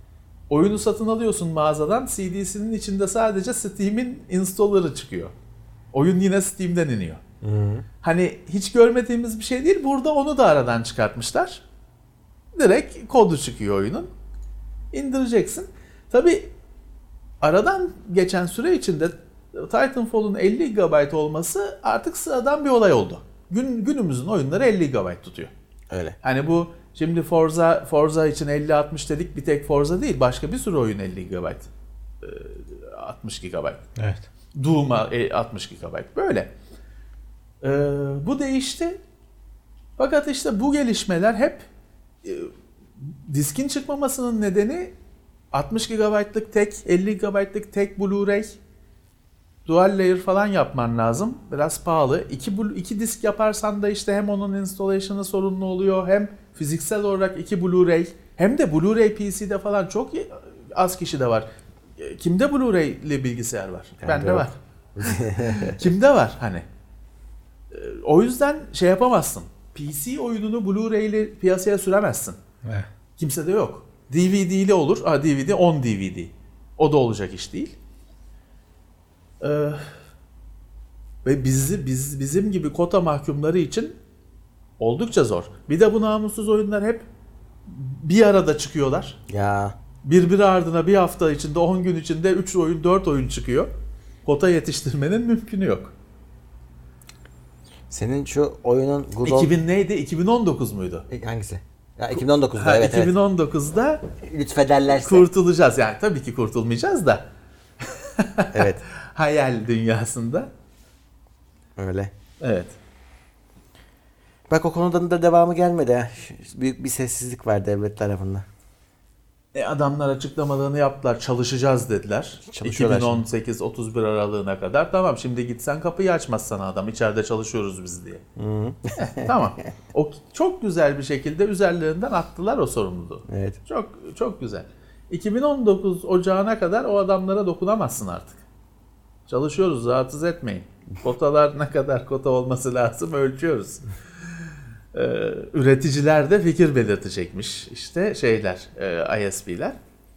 Oyunu satın alıyorsun mağazadan, C D'sinin içinde sadece Steam'in installer'ı çıkıyor. Oyun yine Steam'den iniyor. Hı. Hani hiç görmediğimiz bir şey değil. Burada onu da aradan çıkartmışlar. Direkt kodu çıkıyor oyunun. İndireceksin. Tabii aradan geçen süre içinde Titanfall'un elli gigabayt olması artık sıradan bir olay oldu. Gün, günümüzün oyunları elli gigabayt tutuyor. Öyle. Hani bu şimdi Forza Forza için elli altmış dedik, bir tek Forza değil, başka bir sürü oyun elli gigabayt. altmış gigabayt. Evet. Doom'a altmış gigabayt. Böyle. Ee, bu değişti. Fakat işte bu gelişmeler hep e, diskin çıkmamasının nedeni altmış gigabaytlık tek, elli gigabaytlık tek Blu-ray, dual layer falan yapman lazım. Biraz pahalı. İki, iki disk yaparsan da işte hem onun installation'ı sorunlu oluyor, hem fiziksel olarak iki Blu-ray, hem de Blu-ray P C'de falan çok az kişi de var. Kimde Blu-ray'li bilgisayar var? Yani Bende yok. var. Kimde var hani? O yüzden şey yapamazsın. P C oyununu Blu-ray'li piyasaya süremezsin. Evet. Kimsede yok. D V D'li olur. Ha, D V D, on D V D. O da olacak iş değil. Ee, ve bizi biz bizim gibi kota mahkumları için oldukça zor. Bir de bu namussuz oyunlar hep bir arada çıkıyorlar. Ya Birbiri ardına bir hafta içinde, on gün içinde üç oyun, dört oyun çıkıyor. Kota yetiştirmenin mümkünü yok. senin şu oyunun Good Old... iki bin neydi? iki bin on dokuz muydu? Hangisi? Ya iki bin on dokuzda Ha, evet. iki bin on dokuzda evet. Lütfederlerse. kurtulacağız. Yani tabii ki kurtulmayacağız da. Evet. Hayal dünyasında. Öyle. Evet. Bak o konuda da devamı gelmedi. Ha. Büyük bir sessizlik var devlet tarafından. E adamlar açıklamalarını yaptılar. Çalışacağız dediler. iki bin on sekiz otuz bir aralığına kadar. Tamam, şimdi gitsen kapıyı açmaz sana adam. İçeride çalışıyoruz biz diye. Eh, tamam. O çok güzel bir şekilde üzerlerinden attılar o sorumluluğu. Evet. Çok çok güzel. iki bin on dokuz Ocağı'na kadar o adamlara dokunamazsın artık. Çalışıyoruz, rahatsız etmeyin. Kotalar ne kadar kota olması lazım ölçüyoruz. Ee, üreticiler de fikir belirtecekmiş. İşte şeyler, e, I S P'ler.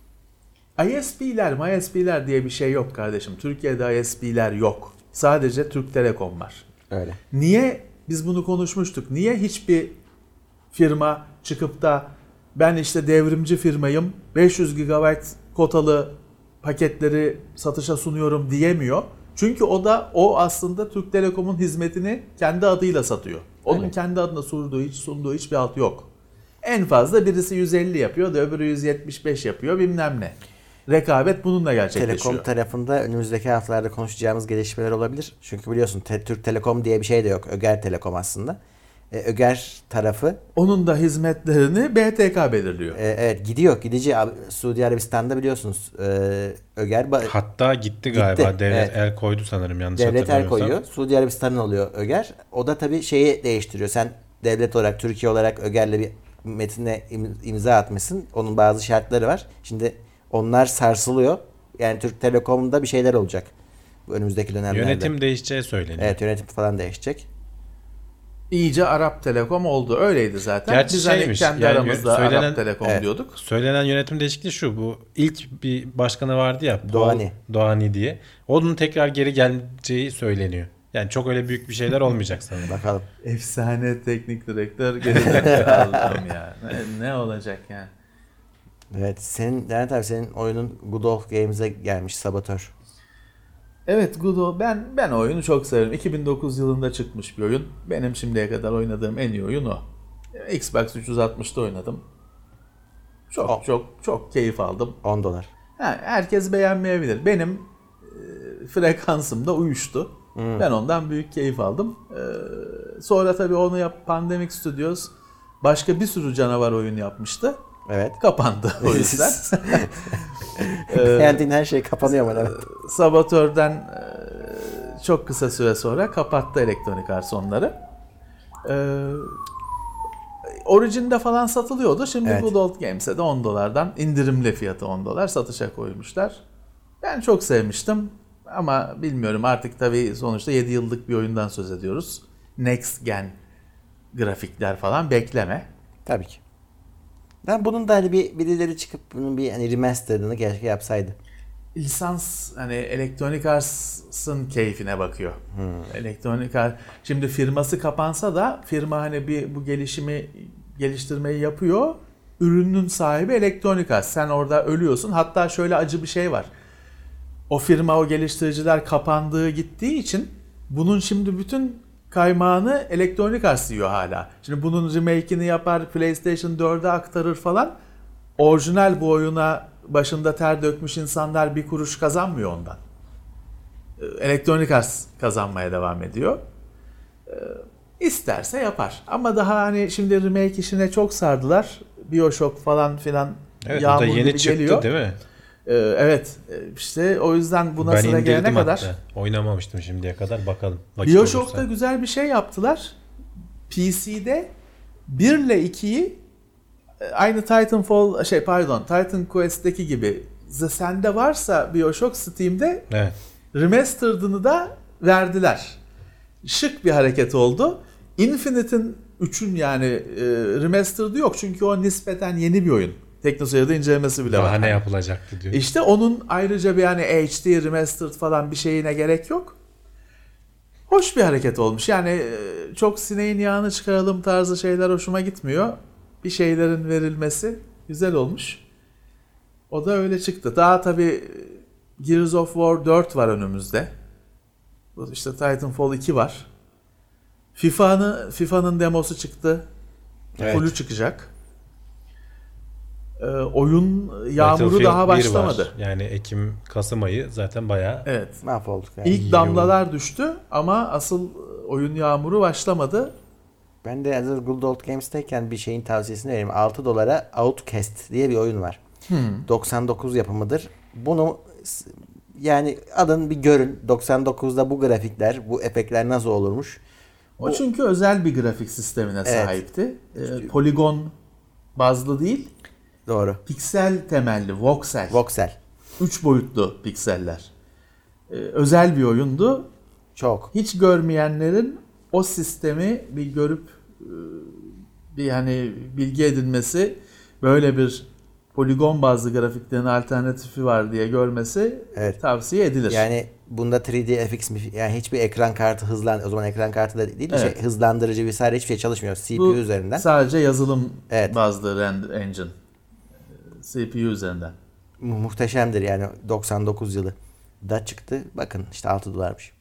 I S P'ler, I S P'ler diye bir şey yok kardeşim. Türkiye'de I S P'ler yok. Sadece Türk Telekom var. Öyle. Niye? Biz bunu konuşmuştuk. Niye hiçbir firma çıkıp da ben işte devrimci firmayım, beş yüz gigabayt kotalı paketleri satışa sunuyorum diyemiyor. Çünkü o da o aslında Türk Telekom'un hizmetini kendi adıyla satıyor. Onun evet. kendi adına sunduğu hiç sunduğu hiçbir alt yok. En fazla birisi yüz elli yapıyor da öbürü yüz yetmiş beş yapıyor bilmem ne. Rekabet bununla gerçekleşiyor. Telekom tarafında önümüzdeki haftalarda konuşacağımız gelişmeler olabilir. Çünkü biliyorsun te- Türk Telekom diye bir şey de yok. Öger Telekom aslında. Ee, Öger tarafı. Onun da hizmetlerini B T K belirliyor. E, evet gidiyor. Gidici Suudi Arabistan'da biliyorsunuz e, Öger. Ba- Hatta gitti galiba. Gitti, Devlet evet. el koydu sanırım yanlış Devlet el hatırlamıyorsam. koyuyor. Suudi Arabistan'ın oluyor Öger. O da tabii şeyi değiştiriyor. Sen devlet olarak, Türkiye olarak Öger'le bir metine imza atmışsın. Onun bazı şartları var. Şimdi onlar sarsılıyor. Yani Türk Telekom'da bir şeyler olacak. Bu önümüzdeki dönemlerde. Yönetim değişeceği söyleniyor. Evet, yönetim falan değişecek. İyice Arap Telekom oldu. Öyleydi zaten. Gerçi Biz hani şeymiş, kendi yani aramızda söylenen- Arap Telekom Evet. diyorduk. Söylenen yönetim değişikliği şu. Bu ilk bir başkanı vardı ya. Paul Doğani. Doğani diye. Onun tekrar geri geleceği söyleniyor. Yani çok öyle büyük bir şeyler olmayacak sanırım. Bakalım. Efsane teknik direktör gelecek. Allah'ım ya. Ne, ne olacak yani? Evet, senin Levent abi senin oyunun Good Old Games'e gelmiş Saboteur. Evet Gudo, ben ben oyunu çok severim. iki bin dokuz yılında çıkmış bir oyun. Benim şimdiye kadar oynadığım en iyi oyun o. Xbox üç yüz altmışta oynadım. Çok O- çok çok keyif aldım. on dolar. Ha, herkes beğenmeyebilir. Benim e, frekansımda uyuştu. Hmm. Ben ondan büyük keyif aldım. E, sonra tabii onu yap Pandemic Studios başka bir sürü canavar oyun yapmıştı. Evet. Kapandı o yüzden. Beğendiğin her şey kapanıyor mu? Evet. Saboteur'den e, çok kısa süre sonra kapattı Electronic Arts onları. E, Origin'de falan satılıyordu. Şimdi Evet. Good Old Games'e de on dolardan indirimli fiyatı on dolar satışa koymuşlar. Ben çok sevmiştim ama bilmiyorum artık tabii sonuçta yedi yıllık bir oyundan söz ediyoruz. Next Gen grafikler falan bekleme. Tabii ki. Ben bunun da hani bir birileri çıkıp bunun bir hani remastered'ını keşke yapsaydı. Lisans hani Electronic Arts'ın keyfine bakıyor. Hmm. Electronic Arts şimdi firması kapansa da firma hani bir bu gelişimi geliştirmeyi yapıyor. Ürünün sahibi Electronic Arts. Sen orada ölüyorsun. Hatta şöyle acı bir şey var. O firma, o geliştiriciler kapandığı gittiği için bunun şimdi bütün kaymağını Electronic Arts yiyor hala. Şimdi bunun remake'ini yapar, PlayStation dörde aktarır falan. Orijinal bu oyuna başında ter dökmüş insanlar bir kuruş kazanmıyor ondan. Electronic Arts kazanmaya devam ediyor. İsterse yapar. Ama daha hani şimdi remake işine çok sardılar. BioShock falan filan evet, yağmur o da yeni gibi çıktı geliyor. Değil mi? Ee, evet. İşte o yüzden buna ben sıra gelene indirdim kadar. hatta. Oynamamıştım şimdiye kadar. Bakalım. Vakit BioShock'ta olursa. güzel bir şey yaptılar. P C'de bir ile ikiyi aynı Titanfall şey pardon Titan Quest'teki gibi sende varsa BioShock Steam'de Evet. remastered'ını da verdiler. Şık bir hareket oldu. Infinite'in üçün yani e, remastered'ı yok çünkü o nispeten yeni bir oyun. TeknoSeyir'de incelemesi bile Daha var. ne yapılacaktı diyor. İşte onun ayrıca bir yani H D remastered falan bir şeyine gerek yok. Hoş bir hareket olmuş. Yani e, çok sineğin yağını çıkaralım tarzı şeyler hoşuma gitmiyor. Bir şeylerin verilmesi güzel olmuş. O da öyle çıktı. Daha tabii Gears of War dört var önümüzde. İşte Titanfall iki var. FIFA'nın FIFA'nın demosu çıktı. Evet. Full'ü çıkacak. Ee, oyun yağmuru Battlefield daha bir başlamadı. var. Yani Ekim, Kasım ayı zaten bayağı Evet. Mahvolduk yani. İlk damlalar düştü ama asıl oyun yağmuru başlamadı. Ben de hazır Good Old Games'teyken bir şeyin tavsiyesini vereyim. altı dolara Outcast diye bir oyun var. Hmm. doksan dokuz yapımıdır. Bunu yani adın bir görün. doksan dokuzda bu grafikler, bu efektler nasıl olurmuş? O Bu, çünkü özel bir grafik sistemine Evet. sahipti. Ee, poligon bazlı değil, doğru. piksel temelli, voxel. Voxel. Üç boyutlu pikseller. Ee, özel bir oyundu. Çok. Hiç görmeyenlerin o sistemi bir görüp e, bir hani bilgi edinmesi, böyle bir poligon bazlı grafiklerin alternatifi var diye görmesi Evet. tavsiye edilir. Yani bunda üç D F X mi? Yani hiçbir ekran kartı hızlan o zaman ekran kartı da değil, Evet. şey, hızlandırıcı vesaire hiçbir şey çalışmıyor. C P U Bu üzerinden. sadece yazılım Evet. bazlı render engine. C P U üzerinden. Mu- muhteşemdir yani doksan dokuz yılı da çıktı. Bakın işte altı dolarmış.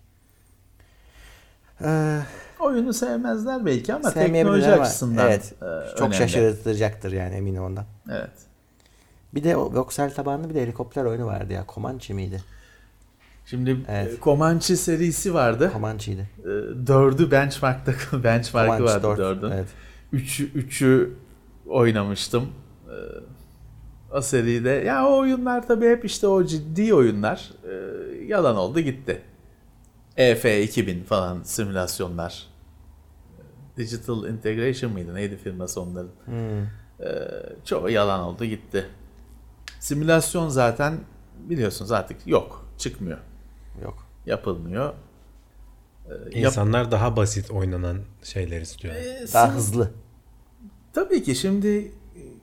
Ee, Oyunu sevmezler belki ama sevmeyebilirler teknoloji ama açısından evet, e, çok önemli. şaşırtılacaktır yani eminim ondan. Evet. Bir de o Voxel tabanlı bir de helikopter oyunu vardı ya. Comanche miydi? Şimdi Evet. e, Comanche serisi vardı. Comanche'ydi. E, Dördü benchmark'ta benchmark'ı Comanche vardı dört, dördün. evet. Üçü, üçü oynamıştım. E, o seride. Ya o oyunlar tabii hep işte o ciddi oyunlar. E, yalan oldu gitti. E F iki bin falan simülasyonlar. Digital Integration mıydı? Neydi firması onların? Hmm. Ee, çoğu yalan oldu gitti. Simülasyon zaten biliyorsunuz artık yok. Çıkmıyor. Yok. Yapılmıyor. Ee, yap- insanlar daha basit oynanan şeyler istiyor. Ee, Daha sim- hızlı. Tabii ki şimdi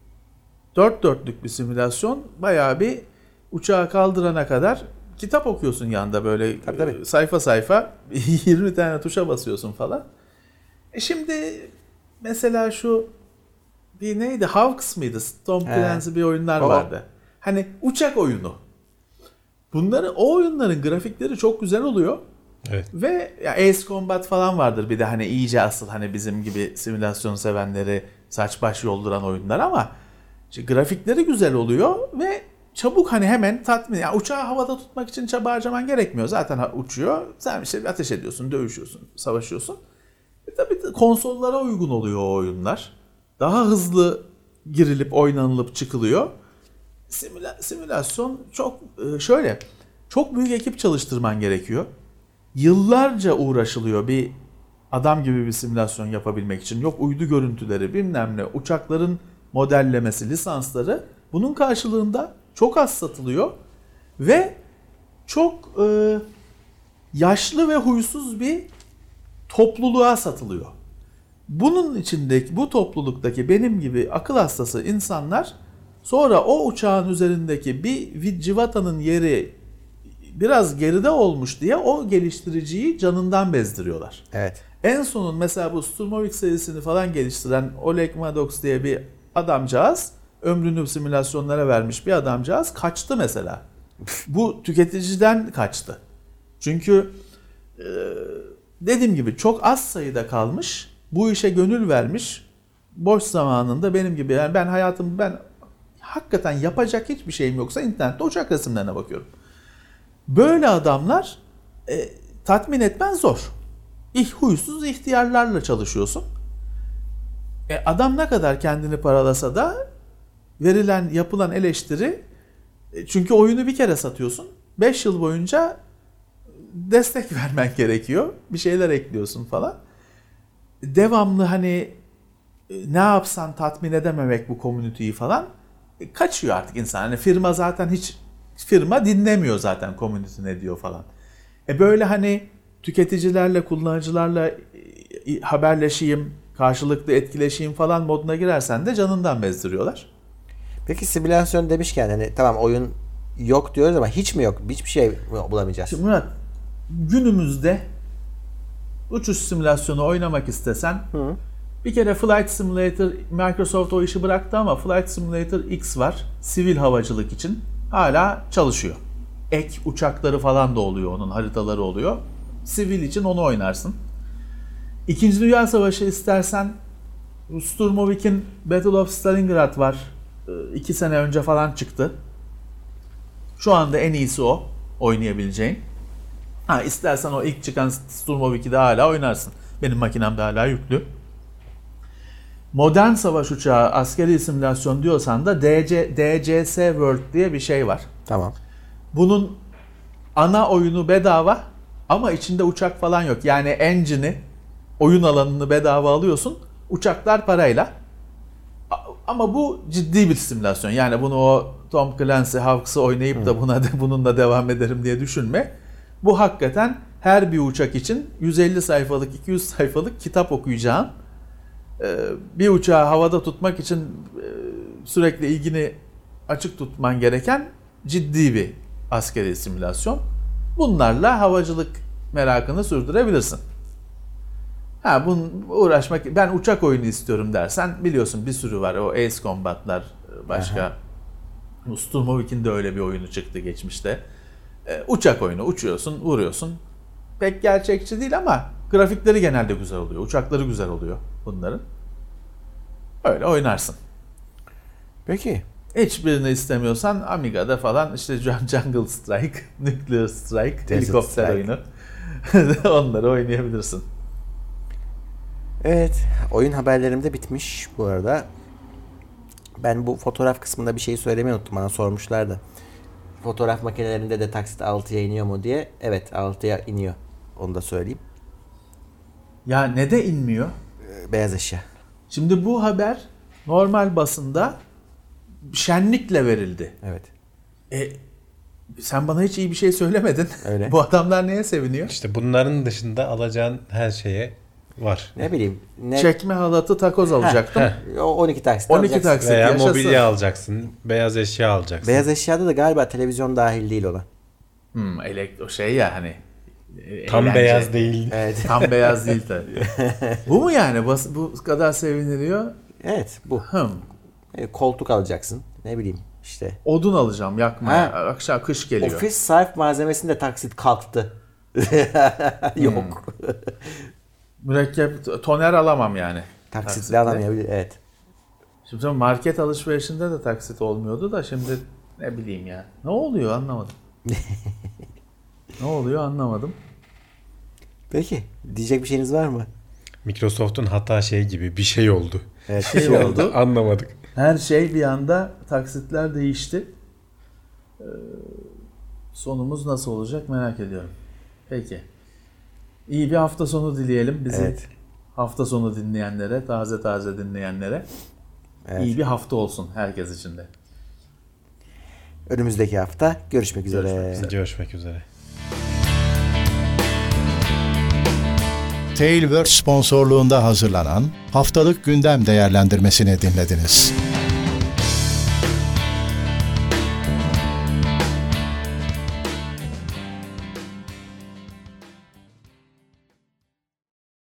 dört dörtlük bir simülasyon bayağı bir uçağı kaldırana kadar kitap okuyorsun yanında böyle Tabii, tabii. sayfa sayfa yirmi tane tuşa basıyorsun falan. E şimdi mesela şu bir neydi? Hawks mıydı? Tom He. Clancy bir oyunlar O. vardı. Hani uçak oyunu. Bunları o oyunların grafikleri çok güzel oluyor. Evet. Ve ya Ace Combat falan vardır bir de hani iyice asıl hani bizim gibi simülasyon sevenleri saç baş yolduran oyunlar ama işte grafikleri güzel oluyor ve çabuk hani hemen tatmin. Yani uçağı havada tutmak için çaba harcaman gerekmiyor. Zaten uçuyor. Sen işte ateş ediyorsun, dövüşüyorsun, savaşıyorsun. E tabii konsollara uygun oluyor o oyunlar. Daha hızlı girilip oynanılıp çıkılıyor. Simüla- simülasyon çok şöyle çok büyük ekip çalıştırman gerekiyor. Yıllarca uğraşılıyor bir adam gibi bir simülasyon yapabilmek için. Yok uydu görüntüleri bilmem ne uçakların modellemesi lisansları bunun karşılığında çok az satılıyor ve çok e, yaşlı ve huysuz bir topluluğa satılıyor. Bunun içindeki, bu topluluktaki benim gibi akıl hastası insanlar sonra o uçağın üzerindeki bir civatanın yeri biraz geride olmuş diye o geliştiriciyi canından bezdiriyorlar. Evet. En sonun mesela bu Sturmovik serisini falan geliştiren Oleg Maddox diye bir adamcağız, ömrünü simülasyonlara vermiş bir adamcağız kaçtı mesela. Bu tüketiciden kaçtı. Çünkü e, dediğim gibi çok az sayıda kalmış, bu işe gönül vermiş, boş zamanında benim gibi, yani ben hayatım ben hakikaten yapacak hiçbir şeyim yoksa internette uçak resimlerine bakıyorum. Böyle adamlar e, tatmin etmen zor. İh, huysuz ihtiyarlarla çalışıyorsun. E, adam ne kadar kendini paralasa da verilen, yapılan eleştiri, e, çünkü oyunu bir kere satıyorsun. beş yıl boyunca destek vermen gerekiyor. Bir şeyler ekliyorsun falan. Devamlı hani e, ne yapsan tatmin edememek bu community'yi falan e, kaçıyor artık insan. Hani firma zaten hiç firma dinlemiyor zaten community ne diyor falan. E böyle hani tüketicilerle, kullanıcılarla haberleşeyim, karşılıklı etkileşeyim falan moduna girersen de canından bezdiriyorlar. Peki simülasyon demişken hani tamam oyun yok diyoruz ama hiç mi yok? Hiçbir şey bulamayacağız. Şimdi Murat, günümüzde uçuş simülasyonu oynamak istesen Hı. bir kere Flight Simulator, Microsoft o işi bıraktı ama Flight Simulator X var. Sivil havacılık için hala çalışıyor. Ek uçakları falan da oluyor, onun haritaları oluyor. Sivil için onu oynarsın. İkinci Dünya Savaşı istersen Sturmovik'in Battle of Stalingrad var. İki sene önce falan çıktı. Şu anda en iyisi o oynayabileceğin. Ha, istersen o ilk çıkan Sturmovik'i de hala oynarsın. Benim makinemde hala yüklü. Modern savaş uçağı askeri simülasyon diyorsan da D C, D C S World diye bir şey var. Tamam. Bunun ana oyunu bedava ama içinde uçak falan yok. Yani engine'i, oyun alanını bedava alıyorsun. Uçaklar parayla. Ama bu ciddi bir simülasyon. Yani bunu o Tom Clancy Hawks'ı oynayıp da buna de, bununla devam ederim diye düşünme. Bu hakikaten her bir uçak için yüz elli sayfalık, iki yüz sayfalık kitap okuyacağın, bir uçağı havada tutmak için sürekli ilgini açık tutman gereken ciddi bir askeri simülasyon. Bunlarla havacılık merakını sürdürebilirsin. Ha, bunun uğraşmak, ben uçak oyunu istiyorum dersen biliyorsun bir sürü var. O Ace Combat'lar, başka Sturmovik'in de öyle bir oyunu çıktı geçmişte. Ee, uçak oyunu, uçuyorsun, vuruyorsun. Pek gerçekçi değil ama grafikleri genelde güzel oluyor. Uçakları güzel oluyor bunların. Öyle oynarsın. Peki. Hiçbirini istemiyorsan Amiga'da falan işte Jungle Strike, Nuclear Strike, Desert helikopter Strike. oyunu. Onları oynayabilirsin. Evet. Oyun haberlerim de bitmiş bu arada. Ben bu fotoğraf kısmında bir şey söylemeyi unuttum. Bana sormuşlar da. Fotoğraf makinelerinde de taksit altıya iniyor mu diye. Evet, altıya iniyor. Onu da söyleyeyim. Ya ne de inmiyor? Ee, Beyaz eşya. Şimdi bu haber normal basında şenlikle verildi. Evet. E, sen bana hiç iyi bir şey söylemedin. Öyle. Bu adamlar neye seviniyor? İşte bunların dışında alacağın her şeye var. Ne bileyim. Ne? Çekme halatı, takoz alacaktım. heh. O on iki taksit on iki alacaksın. taksit Veya yaşasın. mobilya alacaksın, beyaz eşya alacaksın. Beyaz eşyada da galiba televizyon dahil değil ona. Hmm, elektro şey ya hani. e, Tam eğlence. beyaz değil. Evet. Tam beyaz değil tabii. Bu mu yani? Bas, bu kadar seviniliyor. Evet, bu. Hım. E, koltuk alacaksın. Ne bileyim işte. Odun alacağım yakmaya. Ha. Akşam kış geliyor. Ofis sarf malzemesinde taksit kalktı. Yok. Mürekkep, toner alamam yani. Taksitle alamayabilir. Evet. Şimdi market alışverişinde de taksit olmuyordu da şimdi ne bileyim ya. Ne oluyor anlamadım. Ne oluyor anlamadım. Peki. Diyecek bir şeyiniz var mı? Microsoft'un hata şey gibi bir şey oldu. Evet. Şey bir şey oldu. oldu. Anlamadık. Her şey bir anda taksitler değişti. Ee, sonumuz nasıl olacak merak ediyorum. Peki. İyi bir hafta sonu dileyelim bizi. Evet. Hafta sonu dinleyenlere, taze taze dinleyenlere. Evet. İyi bir hafta olsun herkes için de. Önümüzdeki hafta görüşmek üzere. Görüşmek üzere. Görüşmek üzere. Tailwords sponsorluğunda hazırlanan haftalık gündem değerlendirmesini dinlediniz.